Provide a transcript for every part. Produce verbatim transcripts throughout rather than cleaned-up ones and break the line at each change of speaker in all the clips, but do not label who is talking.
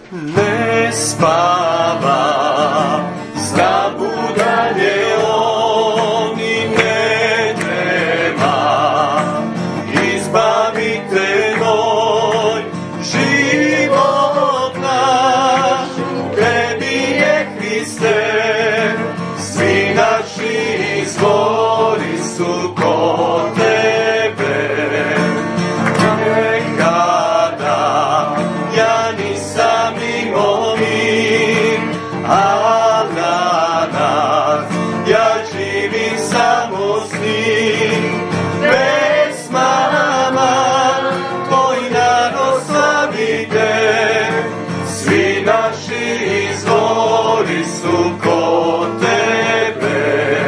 ne spava, zabudanje on i ne nema, izbavite moj život naš, tebi je Hriste, svi naši izvori su kod tebe. Nekada ja nisam imao mir, a danas ja živim samo s njim. Pesmama tvoj narod slavite, svi naši izvori su kod tebe.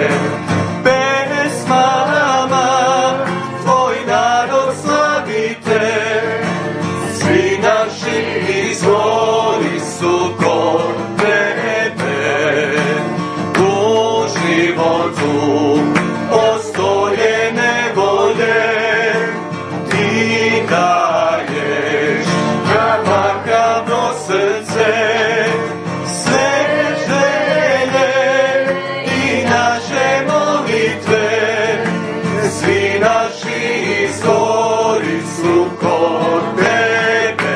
Pesmama tvoj narod slavite, svi naši izvori su kod tebe. U životu postoje nevolje, ti daješ namakavno srce, sve želje i naše molitve, svi naši izvori su kod tebe.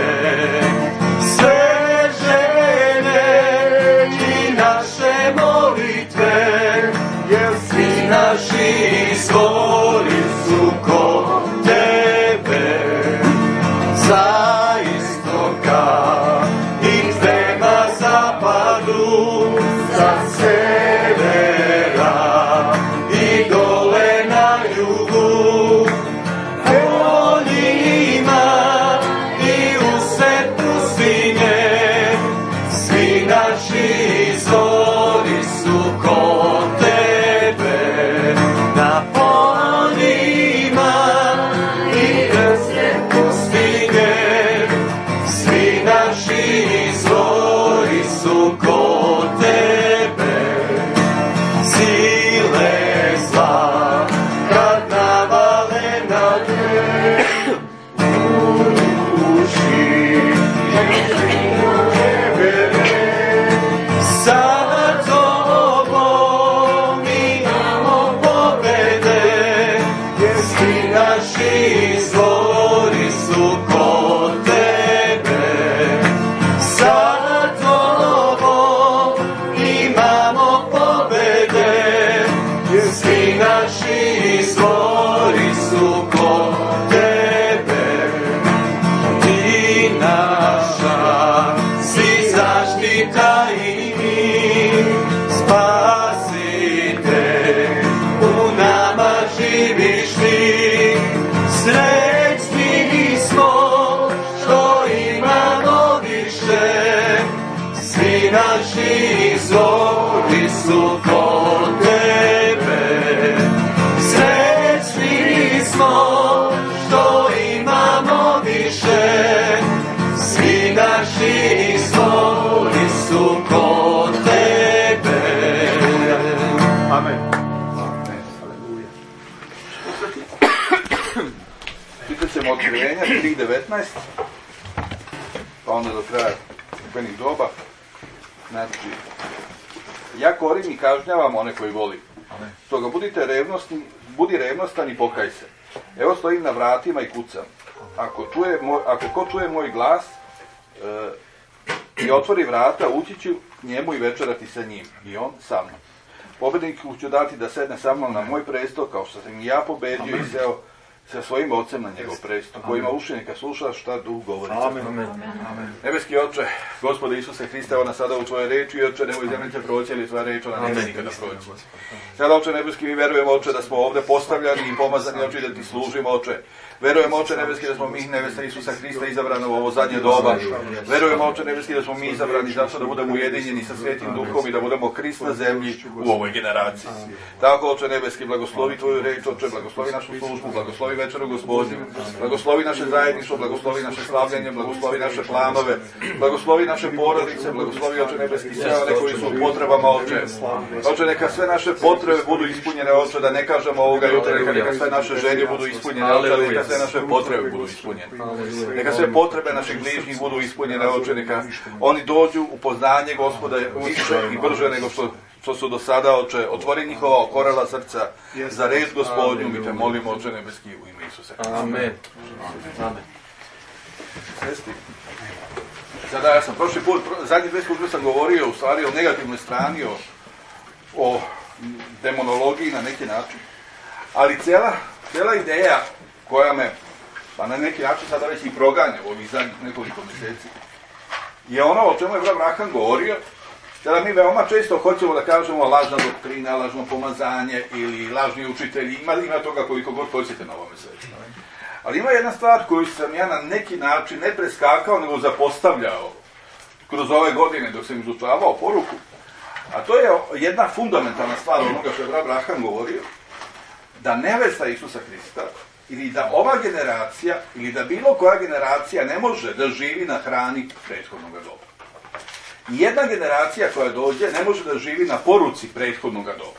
Sve želje i naše molitve, jer svi naši izvori su kod tebe. Za istoka i prema zapadu, za severa i dole na jugu, poljima i usred pustinje, svi naši izvori su kod tebe. Na poljima i usred pustinje, svi naši izvori su kod tebe. Sile zla kad navale na te, uši sa tobom imamo pobede, jer svi naši izvori su kod tebe. Sa tobom imamo pobede, jer svi naši izvori su kod tebe. Ti naša si zaštita i mir, spasite, u nama živiš ti. Srećni smo što imamo više, svi naši izvori su kod tebe. Srećni smo što imamo više, svi naši izvori su kod tebe.
Amen.
Čitat ćemo Otkrivenja tri devetnaest, pa onda do kraja crkvenih doba. Znači, ja korim i kažnjavam one koji volim. Stoga budite revnosni, budi revnostan i pokaj se. Evo stojim na vratima i kucam. Ako, čuje moj, ako ko čuje moj glas e, i otvori vrata, ući ću njemu i večerati sa njim. I on sa mnom. Pobedniku ću dati da sedne sa mnom na moj presto, kao što sam i ja pobedio i seo sa svojim ocem na njegov presto, koji ima uši neka sluša šta Duh govori.
Amen. Amen.
Nebeski Oče, Gospode Isuse Hriste, ona sada u Tvoje reči, i Oče, nemoj zemlje će proći, ali Tvoja reč, ona neće nikada proći. Sada, Oče Nebeski, mi verujemo, Oče, da smo ovde postavljani i pomazani, Oče, da Ti služimo, Oče. Verujemo, Oče Nebeski, da smo mi, nevesta Isusa Hrista, izabrani u ovo zadnje doba. Verujemo, Oče Nebeski, da smo mi izabrani zato da budemo ujedinjeni sa Svetim Duhom i da budemo Hrist na zemlji u ovoj generaciji. Tako, Oče Nebeski, blagoslovi Tvoju reč, Oče, blagoslovi našu službu, blagoslovi blagoslovi večeru Gospodnju, blagoslovi naše zajedništvo, blagoslovi naše slavljenje, blagoslovi naše planove, blagoslovi naše porodice, blagoslovi Oče nebeski sve one koji su u potrebama, Oče. Oče, neka sve naše potrebe budu ispunjene, Oče, da ne kažemo ovoga jutra, neka, neka sve naše želje budu ispunjene, Oče, neka sve naše potrebe budu ispunjene. Neka sve potrebe naših bližnjih budu ispunjene, Oče, neka oni dođu u poznanje Gospoda više i brže nego što što su do sada, Oče, otvori njihova okorela srca za reč Gospodnju, mi te molimo, Oče nebeski, u ime Isusa.
Amen. Amen.
Sesti. Sada, ja sam prošli put, zadnji dve službe sam govorio u stvari o negativnoj strani, o, o demonologiji na neki način, ali cijela, cijela ideja koja me, pa na neki način sada već i proganja u ovih zadnjih nekoliko mjeseci, je ono o čemu je brat Abraham govorio. Sada mi veoma često hoćemo da kažemo lažna doktrina, lažno pomazanje ili lažni učitelji, ima, ima toga koliko god hoćete na ovome svetu. Ali ima jedna stvar koju sam ja na neki način ne preskakao, nego zapostavljao kroz ove godine dok sam izučavao poruku, a to je jedna fundamentalna stvar onoga što je brat Abraham govorio, da nevesta Isusa Hrista, ili da ova generacija, ili da bilo koja generacija ne može da živi na hrani prethodnog doba. Jedna generacija koja dođe ne može da živi na poruci prethodnog doba.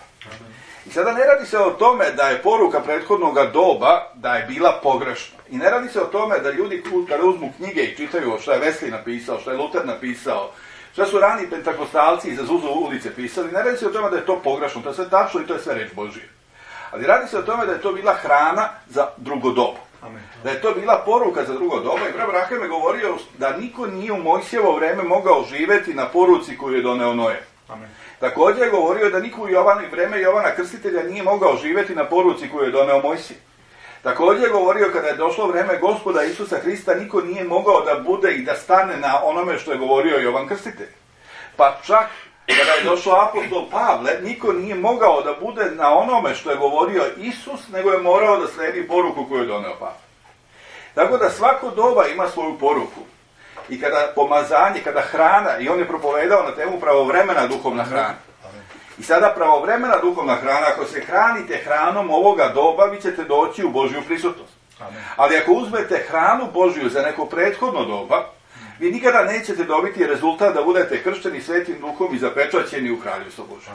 I sada ne radi se o tome da je poruka prethodnog doba da je bila pogrešna. I ne radi se o tome da ljudi kada uzmu knjige i čitaju što je Wesley napisao, što je Luther napisao, što su rani pentakostalci iz Azusa ulice pisali, ne radi se o tome da je to pogrešno, to je sve tačno i to je sve reč Božije. Ali radi se o tome da je to bila hrana za drugo doba. Amen. Da je to bila poruka za drugo doba i brat Abraham je govorio da niko nije u Mojsijevo vreme mogao živjeti na poruci koju je doneo Noe. Amen. Također je govorio da niko u Jovanu vreme Jovana Krstitelja nije mogao živjeti na poruci koju je doneo Mojsije. Također je govorio kada je došlo vreme Gospoda Isusa Hrista, niko nije mogao da bude i da stane na onome što je govorio Jovan Krstitelj. Pa čak kada je došao apostol Pavle, niko nije mogao da bude na onome što je govorio Isus, nego je morao da sledi poruku koju je doneo Pavle. Tako da svako doba ima svoju poruku. I kada pomazanje, kada hrana, i on je propovedao na temu pravovremena duhovna hrana. I sada pravovremena duhovna hrana, ako se hranite hranom ovoga doba, vi ćete doći u Božju prisutnost. Ali ako uzmete hranu Božju za neko prethodno doba, vi nikada nećete dobiti rezultat da budete kršteni Svetim Duhom i zapečaćeni u Kraljevstvo Božje.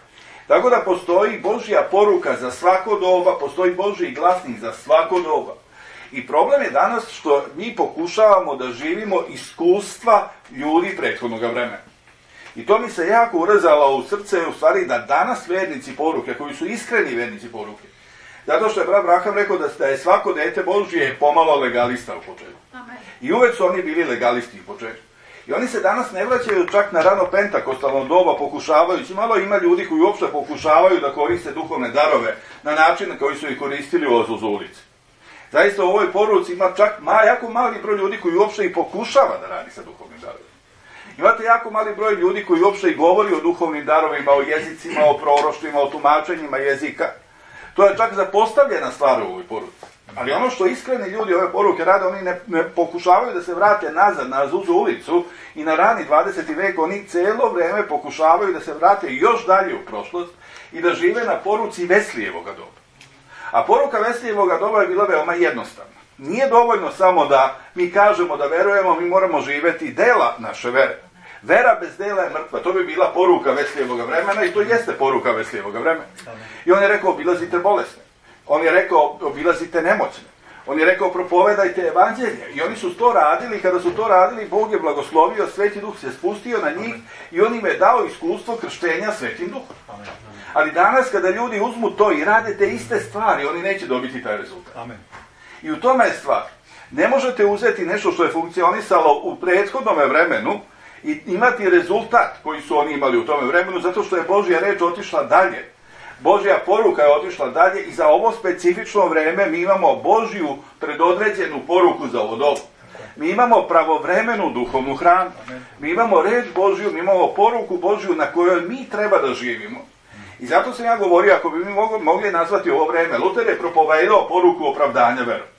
Tako da postoji Božja poruka za svako doba, postoji Božji glasnik za svako doba. I problem je danas što mi pokušavamo da živimo iskustva ljudi prethodnog vremena. I to mi se jako urezalo u srce, u stvari da danas vernici poruke, koji su iskreni vernici poruke, zato što je brat Abraham rekao da je svako dete Božje pomalo legalista u početku. I uvek su oni bili legalisti u početku. I oni se danas ne vraćaju čak na rano pentakostalno doba pokušavajući, malo ima ljudi koji uopšte pokušavaju da koriste duhovne darove na način na koji su ih koristili u Azusa ulici. Zaista u ovoj poruci ima čak ma, jako mali broj ljudi koji uopšte i pokušava da radi sa duhovnim darovima. Imate jako mali broj ljudi koji uopšte i govori o duhovnim darovima, o jezicima, o proroštvima, o tumačenjima jezika. To je čak zapostavljena stvar u ovoj poruci. Ali ono što iskreni ljudi ove poruke rade, oni ne, ne pokušavaju da se vrate nazad na Azusa ulicu i na rani dvadeseti vek, oni cijelo vrijeme pokušavaju da se vrate još dalje u prošlost i da žive na poruci Wesleyevoga doba. A poruka Wesleyevoga doba je bila veoma jednostavna. Nije dovoljno samo da mi kažemo da verujemo, mi moramo živjeti dela naše vere. Vera bez dela je mrtva. To bi bila poruka Wesleyevoga vremena i to jeste poruka Wesleyevoga vremena. I on je rekao obilazite bolesne. On je rekao obilazite nemoćne. On je rekao propovedajte evanđelje. I oni su to radili, kada su to radili, Bog je blagoslovio, Sveti Duh se spustio na njih i on im je dao iskustvo krštenja Svetim Duhom. Ali danas kada ljudi uzmu to i rade te iste stvari, oni neće dobiti taj rezultat. Amen. I u tome je stvar. Ne možete uzeti nešto što je funkcionisalo u prethodnom vremenu i imati rezultat koji su oni imali u tome vremenu, zato što je Božja reč otišla dalje. Božja poruka je otišla dalje i za ovo specifično vreme mi imamo Božju predodređenu poruku za ovo dobu. Mi imamo pravovremenu duhovnu hranu. Mi imamo reč Božju, mi imamo poruku Božju na kojoj mi treba da živimo. I zato sam ja govorio, ako bi mi mogli nazvati ovo vreme, Luther je propovedao poruku opravdanja verom.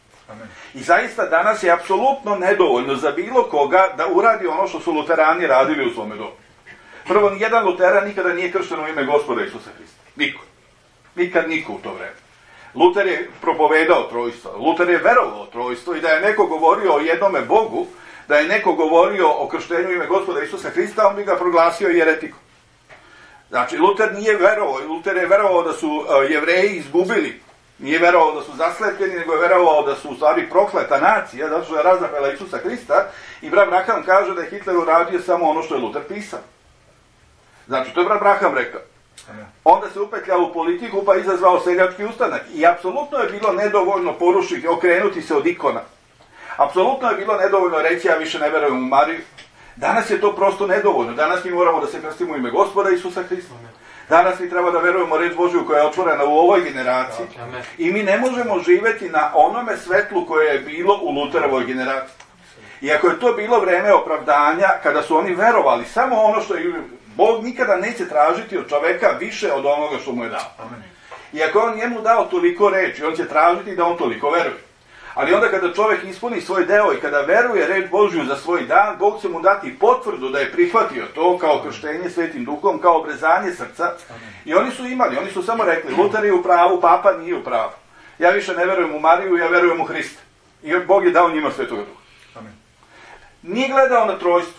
I zaista danas je apsolutno nedovoljno za bilo koga da uradi ono što su luterani radili u svome dobu. Prvo, nijedan luteran nikada nije kršten u ime Gospoda Isusa Hrista. Niko. Nikad niko u to vreme. Luter je propovedao trojstvo, Luter je verovao trojstvo i da je neko govorio o jednome Bogu, da je neko govorio o krštenju ime Gospoda Isusa Hrista, on bi ga proglasio jeretikom. Znači, Luter nije verovao, Luter je verovao da su uh, Jevreji izgubili, nije verovao da su zaslepljeni, nego je verovao da su u stvari prokleta nacija, zato što je razapela Isusa Hrista, i brat Braham kaže da je Hitler uradio samo ono što je Luter pisao. Znači, to je brat Braham rekao. Onda se upetljao u politiku pa izazvao seljački ustanak i apsolutno je bilo nedovoljno porušiti, okrenuti se od ikona. Apsolutno je bilo nedovoljno reći ja više ne verujem u Mariju. Danas je to prosto nedovoljno. Danas mi moramo da se krstimo u ime Gospoda Isusa Hrista. Danas mi treba da verujemo reč Božju koja je otvorena u ovoj generaciji. I mi ne možemo živeti na onome svetlu koje je bilo u Luterovoj generaciji. Iako je to bilo vreme opravdanja, kada su oni verovali samo ono što je... Bog nikada neće tražiti od čoveka više od onoga što mu je dao. Iako je on njemu dao toliko reči, on će tražiti da on toliko veruje. Ali onda kada čovek ispuni svoj deo i kada veruje reč Božju za svoj dan, Bog će mu dati potvrdu da je prihvatio to kao krštenje Svetim Duhom, kao obrezanje srca. I oni su imali, oni su samo rekli, Luter je u pravu, Papa nije u pravu. Ja više ne verujem u Mariju, ja verujem u Hrista. I Bog je dao njima Svetoga Duha. Nije gledao na trojstvo.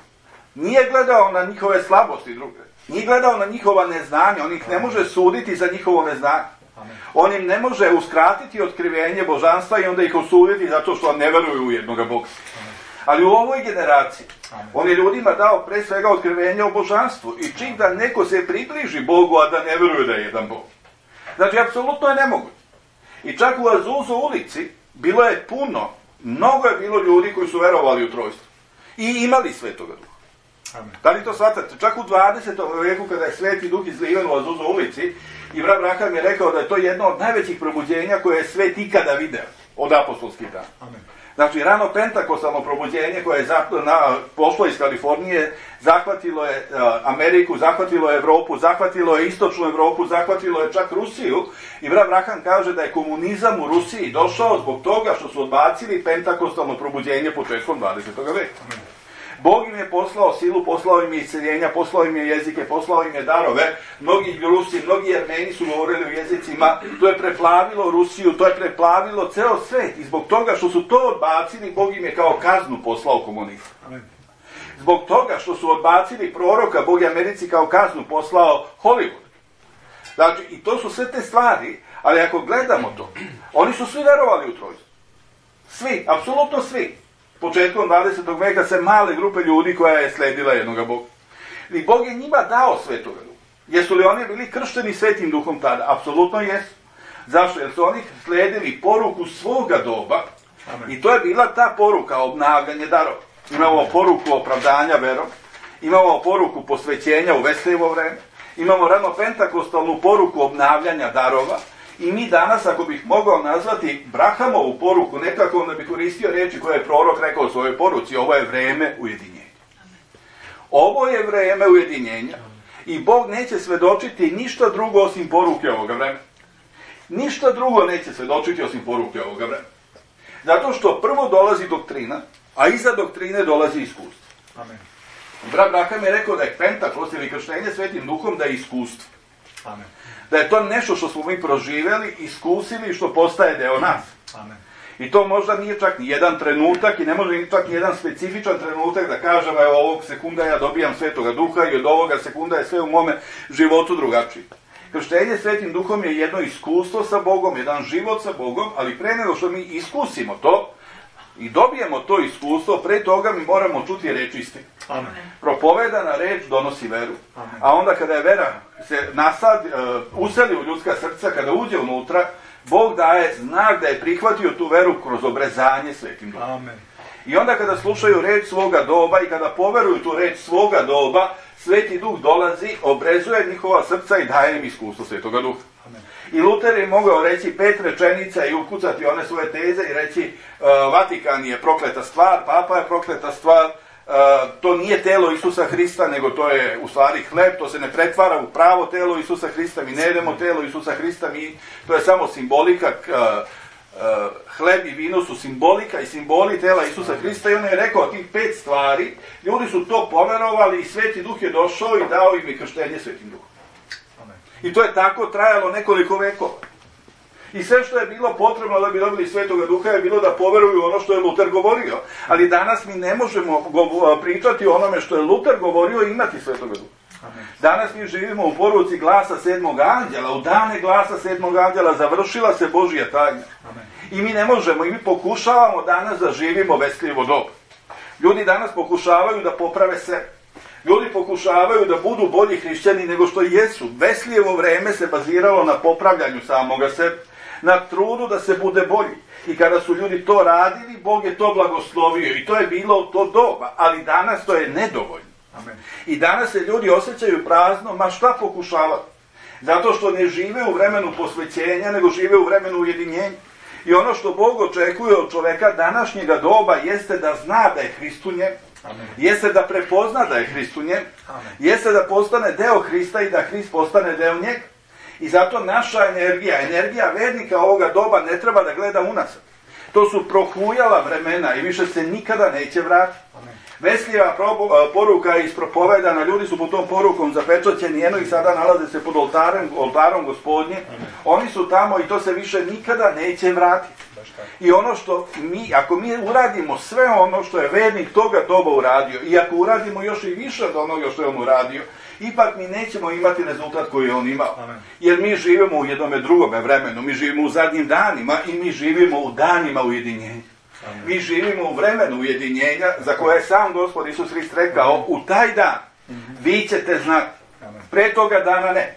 Nije gledao na njihove slabosti druge. Nije gledao na njihova neznanja. On ih ne može suditi za njihovo neznanje. On im ne može uskratiti otkrivenje božanstva i onda ih osuditi zato što ne veruju u jednoga Boga. Ali u ovoj generaciji on je ljudima dao pre svega otkrivenje o božanstvu. I čim da neko se približi Bogu, a da ne veruje da je jedan Bog. Znači, apsolutno je nemoguće. I čak u Azuzu ulici bilo je puno, mnogo je bilo ljudi koji su verovali u trojstvo. I imali Svetoga Duha. Amen. Da li to shvatate? Čak u dvadesetom veku kada je Sveti Duh izliven u Azuzu ulici, i brat Braham je rekao da je to jedno od najvećih probuđenja koje je svet ikada video od apostolskih dana. Amen. Znači, rano pentakostalno probuđenje koje je na, pošlo iz Kalifornije, zahvatilo je uh, Ameriku, zahvatilo je Evropu, zahvatilo je istočnu Evropu, zahvatilo je čak Rusiju, i brat Braham kaže da je komunizam u Rusiji došao zbog toga što su odbacili pentakostalno probuđenje početkom dvadesetog veka. Amen. Bog im je poslao silu, poslao im je isceljenja, poslao im je jezike, poslao im je darove. Mnogi Rusi, mnogi Armeni su govorili u jezicima. To je preplavilo Rusiju, to je preplavilo ceo svet. I zbog toga što su to odbacili, Bog im je kao kaznu poslao komunizam. Zbog toga što su odbacili proroka, Bog je Americi kao kaznu poslao Hollywood. Znači, i to su sve te stvari, ali ako gledamo to, oni su svi verovali u trojstvo. Svi, apsolutno svi. Početkom dvadesetog veka se male grupe ljudi koja je sledila jednoga Boga. I Bog je njima dao Svetoga Duha. Jesu li oni bili kršteni Svetim Duhom tada? Apsolutno jesu. Zašto? Jer su oni sledili poruku svoga doba. Amen. I to je bila ta poruka, obnavljanje darova. Imamo poruku opravdanja verom, imamo poruku posvećenja u Veslijevo vreme, imamo rano pentakostalnu poruku obnavljanja darova. I mi danas, ako bih mogao nazvati Brahamovu poruku, nekako onda bih koristio reči koje je prorok rekao u svojoj poruci, ovo je vreme ujedinjenja. Ovo je vreme ujedinjenja i Bog neće svedočiti ništa drugo osim poruke ovoga vremena. Ništa drugo neće svedočiti osim poruke ovoga vremena. Zato što prvo dolazi doktrina, a iza doktrine dolazi iskustvo. Amen. Brat Braham je rekao da je Pentakost ili krštenje Svetim Duhom da je iskustvo. Amen. Da je to nešto što smo mi proživjeli, iskusili i što postaje deo nas. Amen. I to možda nije čak ni jedan trenutak i ne može ni čak ni jedan specifičan trenutak da kažem evo ovog sekunda ja dobijam Svetoga Duha i od ovoga sekunda je sve u mome životu drugačije. Krštenje Svetim Duhom je jedno iskustvo sa Bogom, jedan život sa Bogom, ali pre nego što mi iskusimo to i dobijemo to iskustvo, pre toga mi moramo čuti reč istine. Amen. Propovedana reč donosi veru. Amen. A onda kada je vera se nasad, uh, useli u ljudska srca, kada uđe unutra, Bog daje znak da je prihvatio tu veru kroz obrezanje Svetim Duhom. Amen. I onda kada slušaju reč svoga doba i kada poveruju tu reč svoga doba, Sveti Duh dolazi, obrezuje njihova srca i daje im iskustvo Svetoga Duha. Amen. I Luter je mogao reći pet rečenica i ukucati one svoje teze i reći uh, Vatikan je prokleta stvar, Papa je prokleta stvar, uh, to nije telo Isusa Hrista, nego to je u stvari hleb, to se ne pretvara u pravo telo Isusa Hrista, mi ne jedemo telo Isusa Hrista, mi, to je samo simbolika, uh, uh, hleb i vino su simbolika i simboli tela Isusa Hrista i on je rekao tih pet stvari, ljudi su to poverovali i Sveti Duh je došao i dao im i krštenje Svetim Duhom. I to je tako trajalo nekoliko vekova. I sve što je bilo potrebno da bi dobili Svetoga Duha je bilo da poveruju ono što je Luter govorio. Ali danas mi ne možemo pričati o onome što je Luter govorio i imati Svetoga Duha. Danas mi živimo u poruci glasa sedmog anđela, u dane glasa sedmog anđela završila se Božja tajna. I mi ne možemo, i mi pokušavamo danas da živimo vestljivo doba. Ljudi danas pokušavaju da poprave sebe. Ljudi pokušavaju da budu bolji hrišćani nego što jesu. Veslijevo vreme se baziralo na popravljanju samoga sebe, na trudu da se bude bolji. I kada su ljudi to radili, Bog je to blagoslovio. I to je bilo u to doba, ali danas to je nedovoljno. Amen. I danas se ljudi osjećaju prazno, ma šta pokušavati? Zato što ne žive u vremenu posvećenja, nego žive u vremenu ujedinjenja. I ono što Bog očekuje od čoveka današnjega doba jeste da zna da je Hrist u njemu. Amen. Jeste da prepozna da je Hrist u njemu. Amen. Jeste da postane deo Hrista i da Hrist postane deo njega. I zato naša energija, energija vernika ovoga doba ne treba da gleda unazad. To su prohujala vremena i više se nikada neće vratiti. Veslijeva poruka je ispropovedana, ljudi su pod tom porukom zapečaćeni, eno ih sada nalaze se pod oltarem, oltarom Gospodnje. Oni su tamo i to se više nikada neće vratiti. I ono što mi, ako mi uradimo sve ono što je vernik toga doba uradio, i ako uradimo još i više od onoga što je on uradio, ipak mi nećemo imati rezultat koji je on imao. Jer mi živimo u jednome drugome vremenu, mi živimo u zadnjim danima i mi živimo u danima ujedinjenja. Amen. Mi živimo u vremenu ujedinjenja za koje je sam Gospod Isus Hrist rekao, Amen. U taj dan vi ćete znati. Amen. Pre toga dana ne.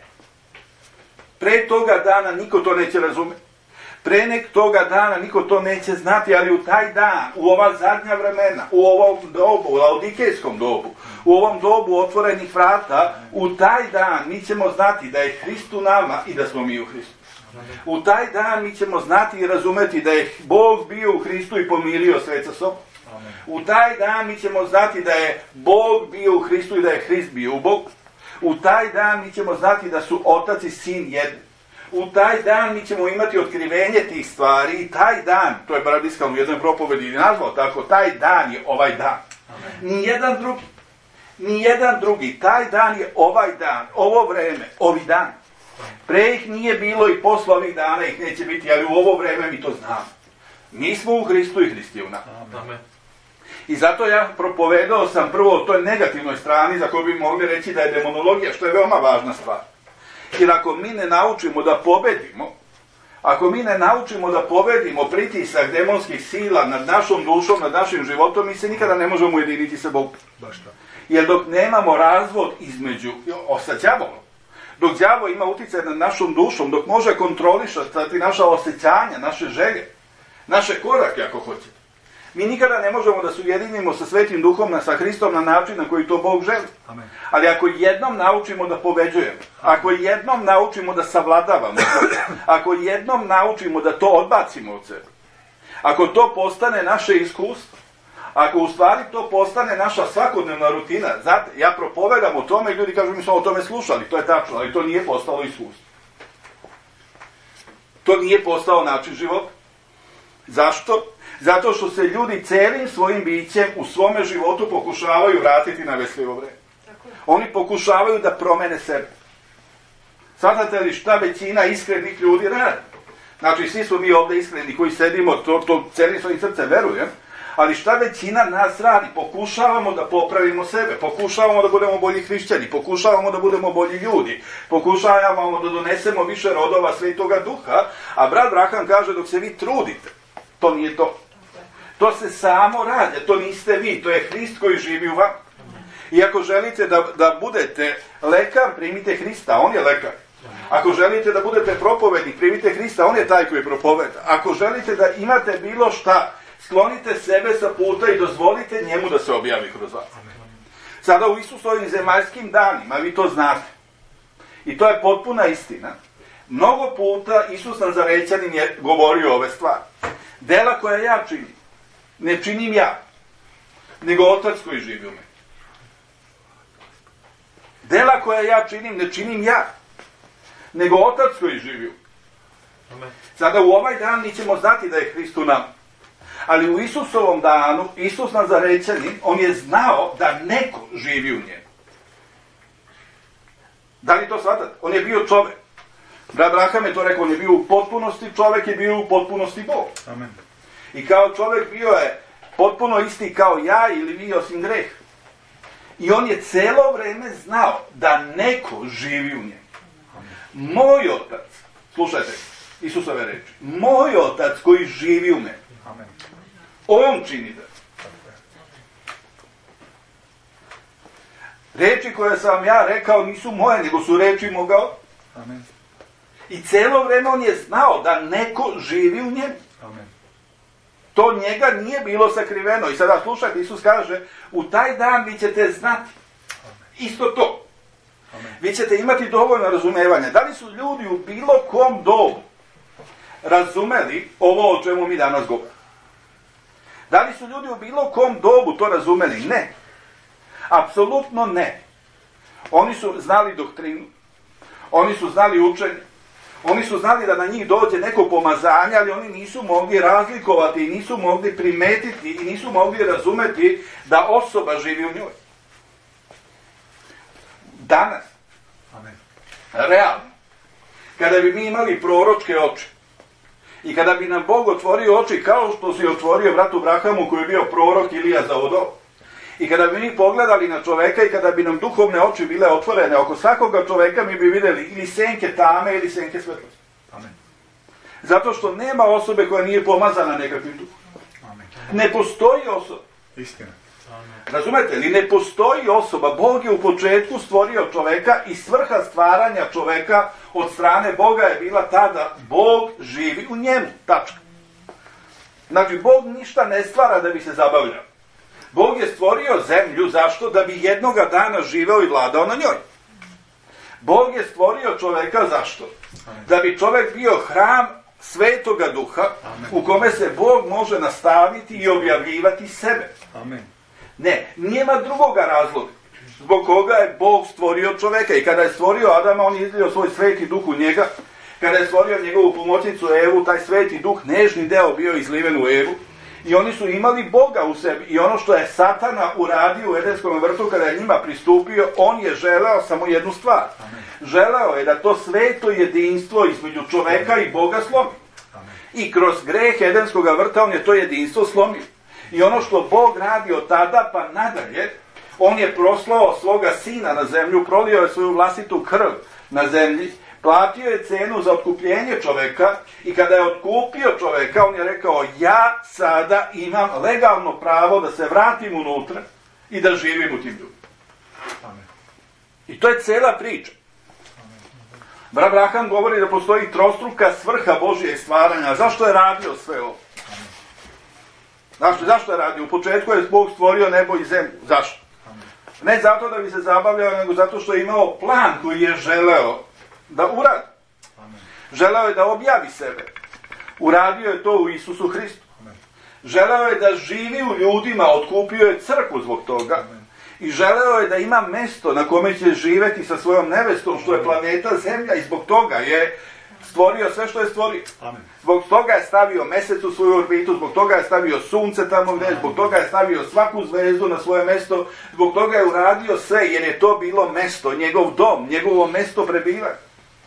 Pre toga dana niko to neće razumjeti. Pre nek toga dana niko to neće znati, ali u taj dan, u ova zadnja vremena, u ovom dobu, u laodikejskom dobu, u ovom dobu otvorenih vrata, u taj dan mi ćemo znati da je Hrist u nama i da smo mi u Hristu. U taj dan mi ćemo znati i razumeti da je Bog bio u Hristu i pomirio svet sa sobom. U taj dan mi ćemo znati da je Bog bio u Hristu i da je Hrist bio u Bogu. U taj dan mi ćemo znati da su Otac i Sin jedni. U taj dan mi ćemo imati otkrivenje tih stvari i taj dan, to je Baradiskal u jednoj propovedi nazvao tako, taj dan je ovaj dan. Nijedan drugi, nijedan drugi, taj dan je ovaj dan, ovo vreme, ovi dan. Pre ih nije bilo i posle ovih dana ih neće biti, ali u ovo vreme mi to znamo. Mi smo u Hristu i Hrist je u nama. Amen. I zato ja propovedao sam prvo o toj negativnoj strani za koju bi mogli reći da je demonologija, što je veoma važna stvar. Jer ako mi ne naučimo da pobedimo, ako mi ne naučimo da pobedimo pritisak demonskih sila nad našom dušom, nad našim životom, mi se nikada ne možemo ujediniti sa Bogom. Jer dok nemamo razvod između sa đavolom, dok đavo ima uticaj nad našom dušom, dok može kontrolišati naša osjećanja, naše želje, naše korake ako hoćete, mi nikada ne možemo da se ujedinimo sa Svetim Duhom, sa Hristom na način na koji to Bog želi. Amen. Ali ako jednom naučimo da pobeđujemo, ako jednom naučimo da savladavamo, ako jednom naučimo da to odbacimo od sebe, ako to postane naše iskustvo, ako u stvari to postane naša svakodnevna rutina, znate, ja propovedam o tome i ljudi kažu mi smo o tome slušali, to je tačno, ali to nije postalo iskustvo. To nije postao način života. Zašto? Zato što se ljudi celim svojim bićem u svome životu pokušavaju vratiti na vesljivo vreme. Oni pokušavaju da promene sebe. Shvatate li šta većina iskrenih ljudi radi? Znači, svi smo mi ovdje iskreni koji sedimo, to, to celim svojim srcem verujem, ali šta većina nas radi? Pokušavamo da popravimo sebe, pokušavamo da budemo bolji hrišćani, pokušavamo da budemo bolji ljudi, pokušavamo da donesemo više rodova Svetoga Duha, a brat Braham kaže dok se vi trudite, to nije to. To se samo radi, to niste vi, to je Hrist koji živi u vama. I ako želite da, da budete lekar, primite Hrista, on je lekar. Ako želite da budete propovednik, primite Hrista, on je taj koji propoveda. Ako želite da imate bilo šta, sklonite sebe sa puta i dozvolite njemu da se objavi kroz vas. Sada u Isusovim zemaljskim danima, vi to znate. I to je potpuna istina. Mnogo puta Isus Nazarećanin je govorio ove stvari. Dela koja ja činim, ne činim ja, nego Otac koji živi u meni. Dela koja ja činim, ne činim ja, nego Otac koji živi u meni. Sada u ovaj dan mi ćemo znati da je Hrist u nama. Ali u Isusovom danu, Isus Nazarećanin, on je znao da neko živi u njemu. Da li to shvatate? On je bio čovjek. Da, Abraham je to rekao, on je bio u potpunosti, čovjek je bio u potpunosti Bog.
Amen.
I kao čovjek bio je potpuno isti kao ja ili vi osim greh. I on je cijelo vrijeme znao da neko živi u njemu. Moj otac, slušajte, Isusove reči, moj otac koji živi u meni,
Amen.
on čini da. Reči koje sam vam ja rekao nisu moje, nego su reči moga oca.
Amen.
I cijelo vrijeme on je znao da neko živi u njemu.
Amen.
To njega nije bilo sakriveno. I sada slušajte, Isus kaže, u taj dan vi ćete znati isto to.
Amen.
Vi ćete imati dovoljno razumevanja. Da li su ljudi u bilo kom dobu razumeli ovo o čemu mi danas govorimo? Da li su ljudi u bilo kom dobu to razumeli? Ne. Apsolutno ne. Oni su znali doktrinu. Oni su znali učenje. Oni su znali da na njih dođe neko pomazanje, ali oni nisu mogli razlikovati i nisu mogli primetiti i nisu mogli razumeti da osoba živi u njoj. Danas,
Amen.
realno, kada bi mi imali proročke oči i kada bi nam Bog otvorio oči kao što si otvorio bratu Abrahamu koji je bio prorok Ilija za Odol, i kada bi mi pogledali na čoveka i kada bi nam duhovne oči bile otvorene oko svakoga čoveka, mi bi vidjeli ili senke tame ili senke svetlosti.
Amen.
Zato što nema osobe koja nije pomazana nekakvim duhom.
Amen.
Ne postoji osoba.
Istina.
Razumete li? Ne postoji osoba. Bog je u početku stvorio čoveka i svrha stvaranja čoveka od strane Boga je bila ta da Bog živi u njemu. Tačka. Znači, Bog ništa ne stvara da bi se zabavljao. Bog je stvorio zemlju, zašto? Da bi jednoga dana živeo i vladao na njoj. Bog je stvorio čoveka, zašto? Da bi čovjek bio hram Svetoga Duha,
Amen.
u kome se Bog može nastaviti i objavljivati sebe.
Amen.
Ne, nijema drugoga razloga zbog koga je Bog stvorio čoveka. I kada je stvorio Adama, on je izlio svoj sveti duh u njega. Kada je stvorio njegovu pomoćnicu Evu, taj sveti duh, nežni deo, bio izliven u Evu. I oni su imali Boga u sebi. I ono što je Satana uradio u Edenskom vrtu kada je njima pristupio, on je želeo samo jednu stvar.
Amen.
Želeo je da to sveto jedinstvo između čoveka i Boga slomi.
Amen.
I kroz greh Edenskog vrta on je to jedinstvo slomio. I ono što Bog radi od tada pa nadalje, on je proslao svoga sina na zemlju, prolio je svoju vlastitu krv na zemlji, platio je cenu za otkupljenje čoveka i kada je otkupio čoveka, on je rekao, ja sada imam legalno pravo da se vratim unutra i da živim u tim ljudima.
Amen.
I to je cela priča. Brat Abraham govori da postoji trostruka svrha Božijeg stvaranja. Zašto je radio sve ovo? Zašto, zašto je radio? U početku je Bog stvorio nebo i zemlju. Zašto? Ne zato da bi se zabavljao, nego zato što je imao plan koji je želeo da uradi. Želeo je da objavi sebe. Uradio je to u Isusu Hristu. Želeo je da živi u ljudima, otkupio je crkvu zbog toga. I želeo je da ima mesto na kome će živjeti sa svojom nevestom, što je planeta Zemlja, i zbog toga je stvorio sve što je stvorio.
Amen.
Zbog toga je stavio mesec u svoju orbitu, zbog toga je stavio sunce tamo gdje, zbog toga je stavio svaku zvezdu na svoje mesto, zbog toga je uradio sve, jer je to bilo mesto, njegov dom, njegovo mesto prebivanja.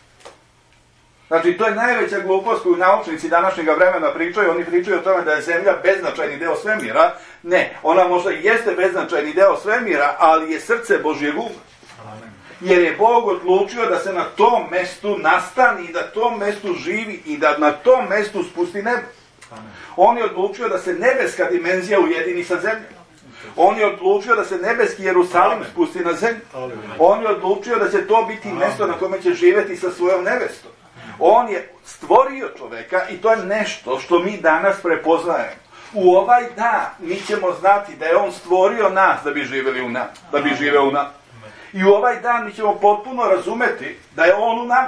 Znači, to je najveća glupost koju naučnici današnjega vremena pričaju. Oni pričaju o tome da je Zemlja beznačajni deo svemira. Ne, ona možda i jeste beznačajni deo svemira, ali je srce Božjeg uma. Jer je Bog odlučio da se na tom mestu nastani i da tom mestu živi i da na tom mestu spusti nebo. On je odlučio da se nebeska dimenzija ujedini sa zemljom. On je odlučio da se nebeski Jerusalim spusti na zemlju. On je odlučio da će to biti mjesto na kome će živjeti sa svojom nevestom. On je stvorio čoveka i to je nešto što mi danas prepoznajemo. U ovaj dan mi ćemo znati da je on stvorio nas da bi živjeli u nas, da bi živeo u nas. I u ovaj dan mi ćemo potpuno razumeti da je on u nam,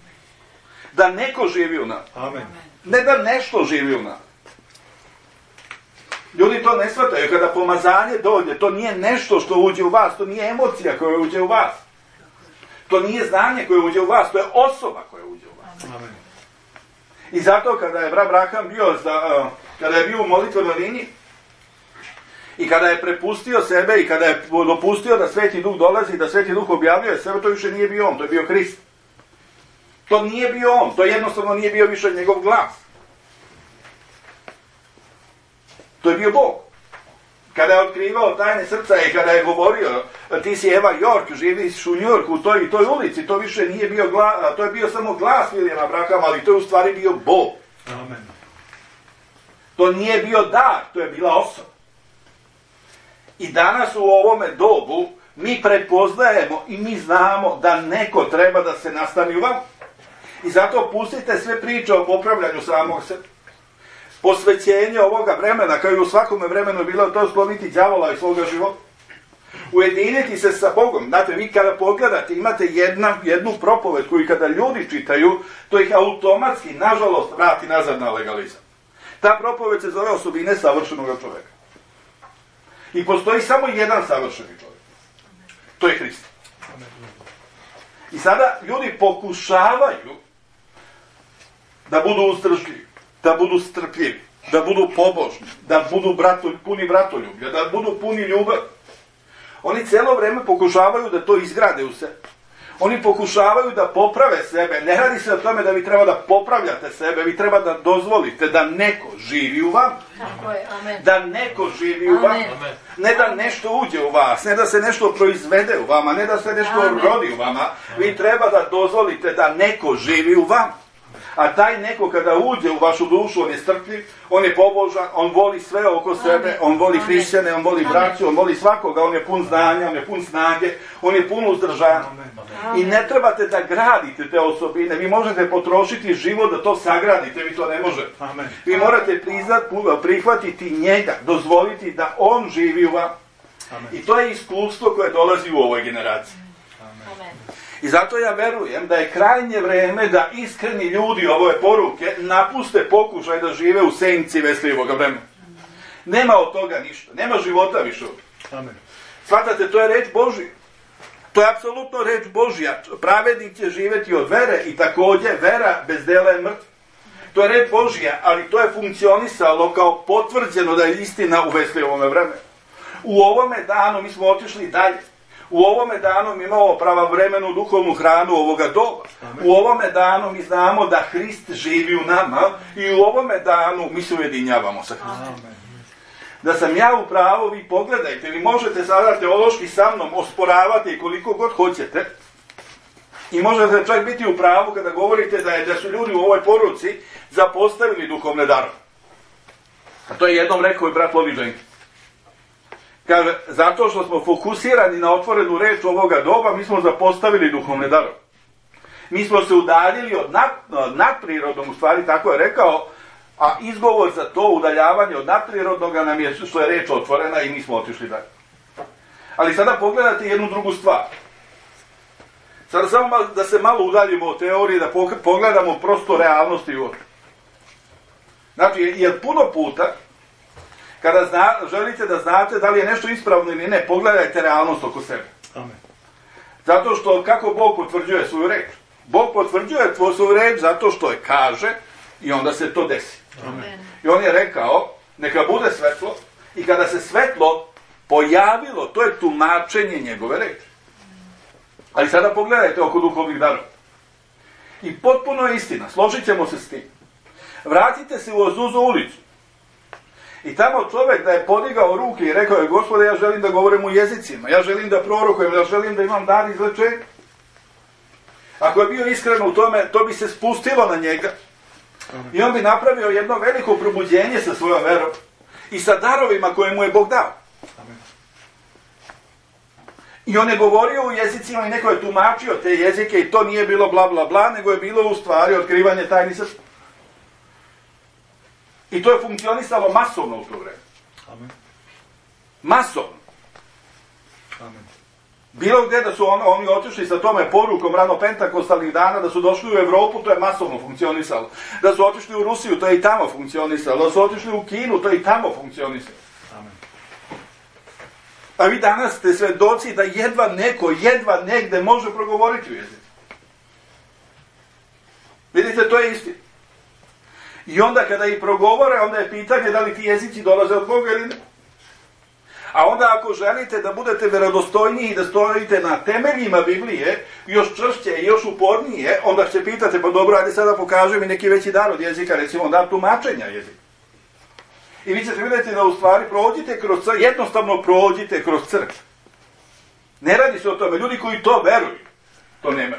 da neko živi u nas.
Amen.
Ne da nešto živi u nas. Ljudi to ne shvataju. Kada pomazanje dođe, to nije nešto što uđe u vas, to nije emocija koja uđe u vas. To nije znanje koje uđe u vas, to je osoba koja uđe u vas.
Amen.
I zato kada je brat Abraham bio, za, kada je bio u molitvenoj liniji, i kada je prepustio sebe i kada je dopustio da Sveti Duh dolazi, da Sveti Duh objavljuje sebe, to više nije bio on, to je bio Hrist. To nije bio on, to jednostavno nije bio više njegov glas. To je bio Bog. Kada je otkrivao tajne srca i kada je govorio, ti si Eva York, živiš u New Yorku u toj i toj ulici, to više nije bio glas, to je bio samo glas Williama Branhama, ali to je u stvari bio Bog.
Amen.
To nije bio dar, to je bila osoba. I danas u ovome dobu mi prepoznajemo i mi znamo da neko treba da se nastani u vam. I zato pustite sve priče o popravljanju samog sebe. Posvećenje ovoga vremena, kao i u svakome vremenu je bilo to skloniti đavola iz svoga života. Ujediniti se sa Bogom. Znate, vi kada pogledate, imate jedna, jednu propoved koju kada ljudi čitaju, to ih automatski, nažalost, vrati nazad na legalizam. Ta propoved se zove osobine savršenog čovjeka. I postoji samo jedan savršeni čovjek. To je Hrist. I sada ljudi pokušavaju da budu uzdržljivi, da budu strpljivi, da budu pobožni, da budu bratolj, puni bratoljublja, da budu puni ljubav. Oni cijelo vrijeme pokušavaju da to izgrade u sebi. Oni pokušavaju da poprave sebe. Ne radi se o tome da vi treba da popravljate sebe, vi treba da dozvolite da neko živi u vam.
Tako je, amen.
Da neko živi u vam. Ne da nešto uđe u vas, ne da se nešto proizvede u vama, ne da se nešto
Amen.
rodi u vama. Vi treba da dozvolite da neko živi u vam. A taj neko kada uđe u vašu dušu, on je strpljiv, on je pobožan, on voli sve oko sebe, on voli hrišćane, on voli braću, on voli svakoga, on je pun znanja, on je pun snage, on je pun uzdržanja. I ne trebate da gradite te osobine, vi možete potrošiti život da to sagradite, vi to ne možete.
Amen.
Vi morate priznat, prihvatiti njega, dozvoliti da on živi u vam.
Amen.
I to je iskustvo koje dolazi u ovoj generaciji.
Amen.
I zato ja verujem da je krajnje vreme da iskreni ljudi ove poruke napuste pokušaj da žive u senci Veslijevog vremena. Nema od toga ništa, nema života više.
Amen.
Svatate, to je reč Božja. To je apsolutno reč Božja. Pravednik će živjeti od vere i također vera bez dela je mrtva. To je reč Božja, ali to je funkcionisalo kao potvrđeno da je istina u Veslijevom vremenu. U ovome danu mi smo otišli dalje. U ovome danu mi imamo pravovremenu duhovnu hranu ovoga doba. Amen. U ovome danu mi znamo da Hrist živi u nama i u ovome danu mi se ujedinjavamo sa Hristom. Amen. Da sam ja u pravu, vi pogledajte, vi možete sada teološki sa mnom osporavati koliko god hoćete i možete čak biti u pravu kada govorite da, je, da su ljudi u ovoj poruci zapostavili duhovne darove. A to je jednom rekao i brat Lovi Dženki. Kaže, zato što smo fokusirani na otvorenu reč ovoga doba, mi smo zapostavili duhovne darove. Mi smo se udaljili od nad, nadprirodnog, u stvari tako je rekao, a izgovor za to udaljavanje od nadprirodnoga nam je što je reč otvorena i mi smo otišli dalje. Ali sada pogledajte jednu drugu stvar. Sada samo da se malo udaljimo od teorije, da pogledamo prosto realnosti u oči. Znači, jer puno puta, kada zna, želite da znate da li je nešto ispravno ili ne, pogledajte realnost oko sebe.
Amen.
Zato što kako Bog potvrđuje svoju reč? Bog potvrđuje svoju reč zato što je kaže i onda se to desi.
Amen.
I on je rekao, neka bude svetlo i kada se svetlo pojavilo, to je tumačenje njegove reči. Ali sada pogledajte oko duhovnih darova. I potpuno je istina, složit ćemo se s tim. Vratite se u Azuzu ulicu. I tamo čovjek da je podigao ruke i rekao je, Gospode, ja želim da govorim u jezicima, ja želim da prorokujem, ja želim da imam dar izlečenja. Ako je bio iskren u tome, to bi se spustilo na njega. I on bi napravio jedno veliko probuđenje sa svojom verom i sa darovima koje mu je Bog dao. I on je govorio u jezicima i neko je tumačio te jezike i to nije bilo bla bla bla, nego je bilo u stvari otkrivanje tajni srca. I to je funkcionisalo masovno u to vreme.
Amen.
Masovno.
Amen.
Bilo gdje da su on, oni otišli sa tome porukom rano pentakostalnih dana, da su došli u Evropu, to je masovno funkcionisalo. Da su otišli u Rusiju, to je i tamo funkcionisalo. Da su otišli u Kinu, to je i tamo funkcionisalo.
Amen.
A vi danas ste svedoci da jedva neko, jedva negde može progovoriti u jeziku. Vidite, to je istina. I onda kada i progovore, onda je pitanje da li ti jezici dolaze od Boga ili ne. A onda ako želite da budete verodostojniji i da stojite na temeljima Biblije, još čvršće i još upornije, onda će pitate, pa dobro, ajde sada pokažem mi neki veći dar od jezika, recimo dar tumačenja jezika. I vi ćete vidjeti da u stvari prođite kroz crkvu, jednostavno prođite kroz crkvu. Ne radi se o tome, ljudi koji to veruju, to nemaju.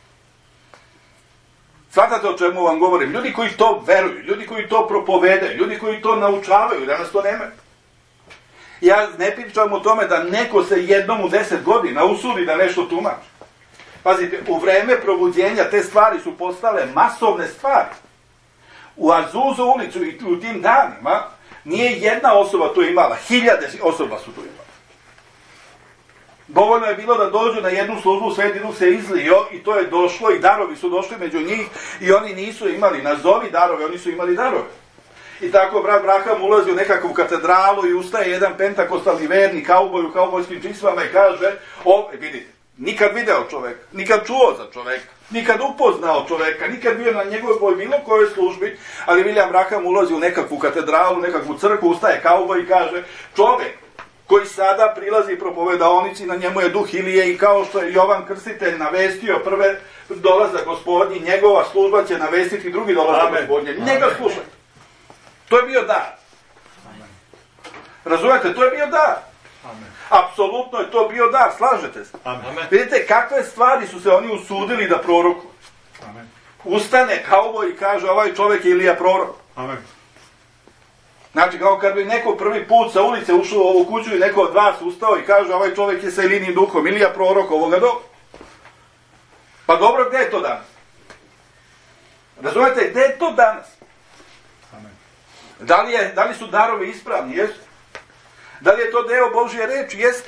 Shvatate o čemu vam govorim? Ljudi koji to veruju, ljudi koji to propovedaju, ljudi koji to naučavaju, danas to nemaju. Ja ne pričam o tome da neko se jednom u deset godina usudi da nešto tumači. Pazite, u vreme probuđenja te stvari su postale masovne stvari. U Azuzu ulicu i u tim danima nije jedna osoba to imala, hiljade osoba su to imala. Dovoljno je bilo da dođu na jednu službu, Sveti Duh se izlio i to je došlo i darovi su došli među njih i oni nisu imali, nazovi darove, oni su imali darove. I tako brat Braham ulazi u nekakvu katedralu i ustaje jedan pentakostalni vernik, kauboj u kaubojskim čistvama i kaže, o, vidite, nikad video čoveka, nikad čuo za čoveka, nikad upoznao čoveka, nikad bio na njegovoj bilo kojoj službi, ali William Braham ulazi u nekakvu katedralu, nekakvu crkvu, ustaje kauboj i kaže, čovek koji sada prilazi propovedaonici, na njemu je duh Ilije i kao što je Jovan Krstitelj navestio prve dolazak Gospodnji, njegova služba će navestiti drugi dolazak Gospodnje. Njega slušajte. To je bio dar. Amen. Razumete, to je bio dar. Amen. Apsolutno je to bio dar, slažete se. Amen. Vidite kakve stvari su se oni usudili da prorokuju. Amen. Ustane kauboj i kaže, ovaj čovjek je Ilija prorok. Amen. Znači, kao kad bi neko prvi put sa ulice ušao u ovu kuću i neko od vas ustao i kaže, ovaj čovjek je sa Ilijinim duhom, Ilija prorok ovoga doba. Pa dobro, gdje je to danas? Razumete, gdje je to danas? Amen. Da li, je, da li su darovi ispravni? Jesu. Da li je to deo Božje reči? Jeste.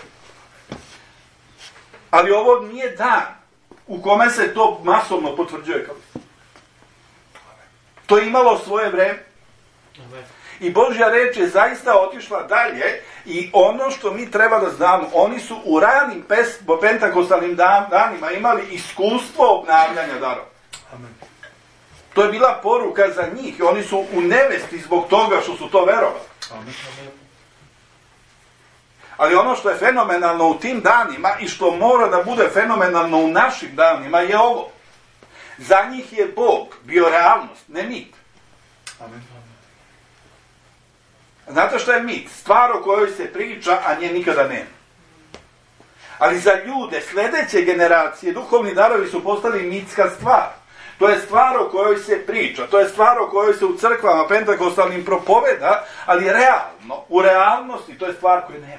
Ali ovo nije dan u kome se to masovno potvrđuje. To je imalo svoje vreme. Amen. I Božja reč je zaista otišla dalje i ono što mi treba da znamo, oni su u ranim pentakostalnim danima imali iskustvo obnavljanja darova. Amen. To je bila poruka za njih i oni su u nevesti zbog toga što su to verovali. Amen. Ali ono što je fenomenalno u tim danima i što mora da bude fenomenalno u našim danima je ovo. Za njih je Bog bio realnost, ne mit. Amen. Znate što je mit? Stvar o kojoj se priča, a nje nikada nema. Ali za ljude sljedeće generacije duhovni darovi su postali mitska stvar. To je stvar o kojoj se priča, to je stvar o kojoj se u crkvama pentakostalnim propoveda, ali realno, u realnosti, to je stvar koja nema.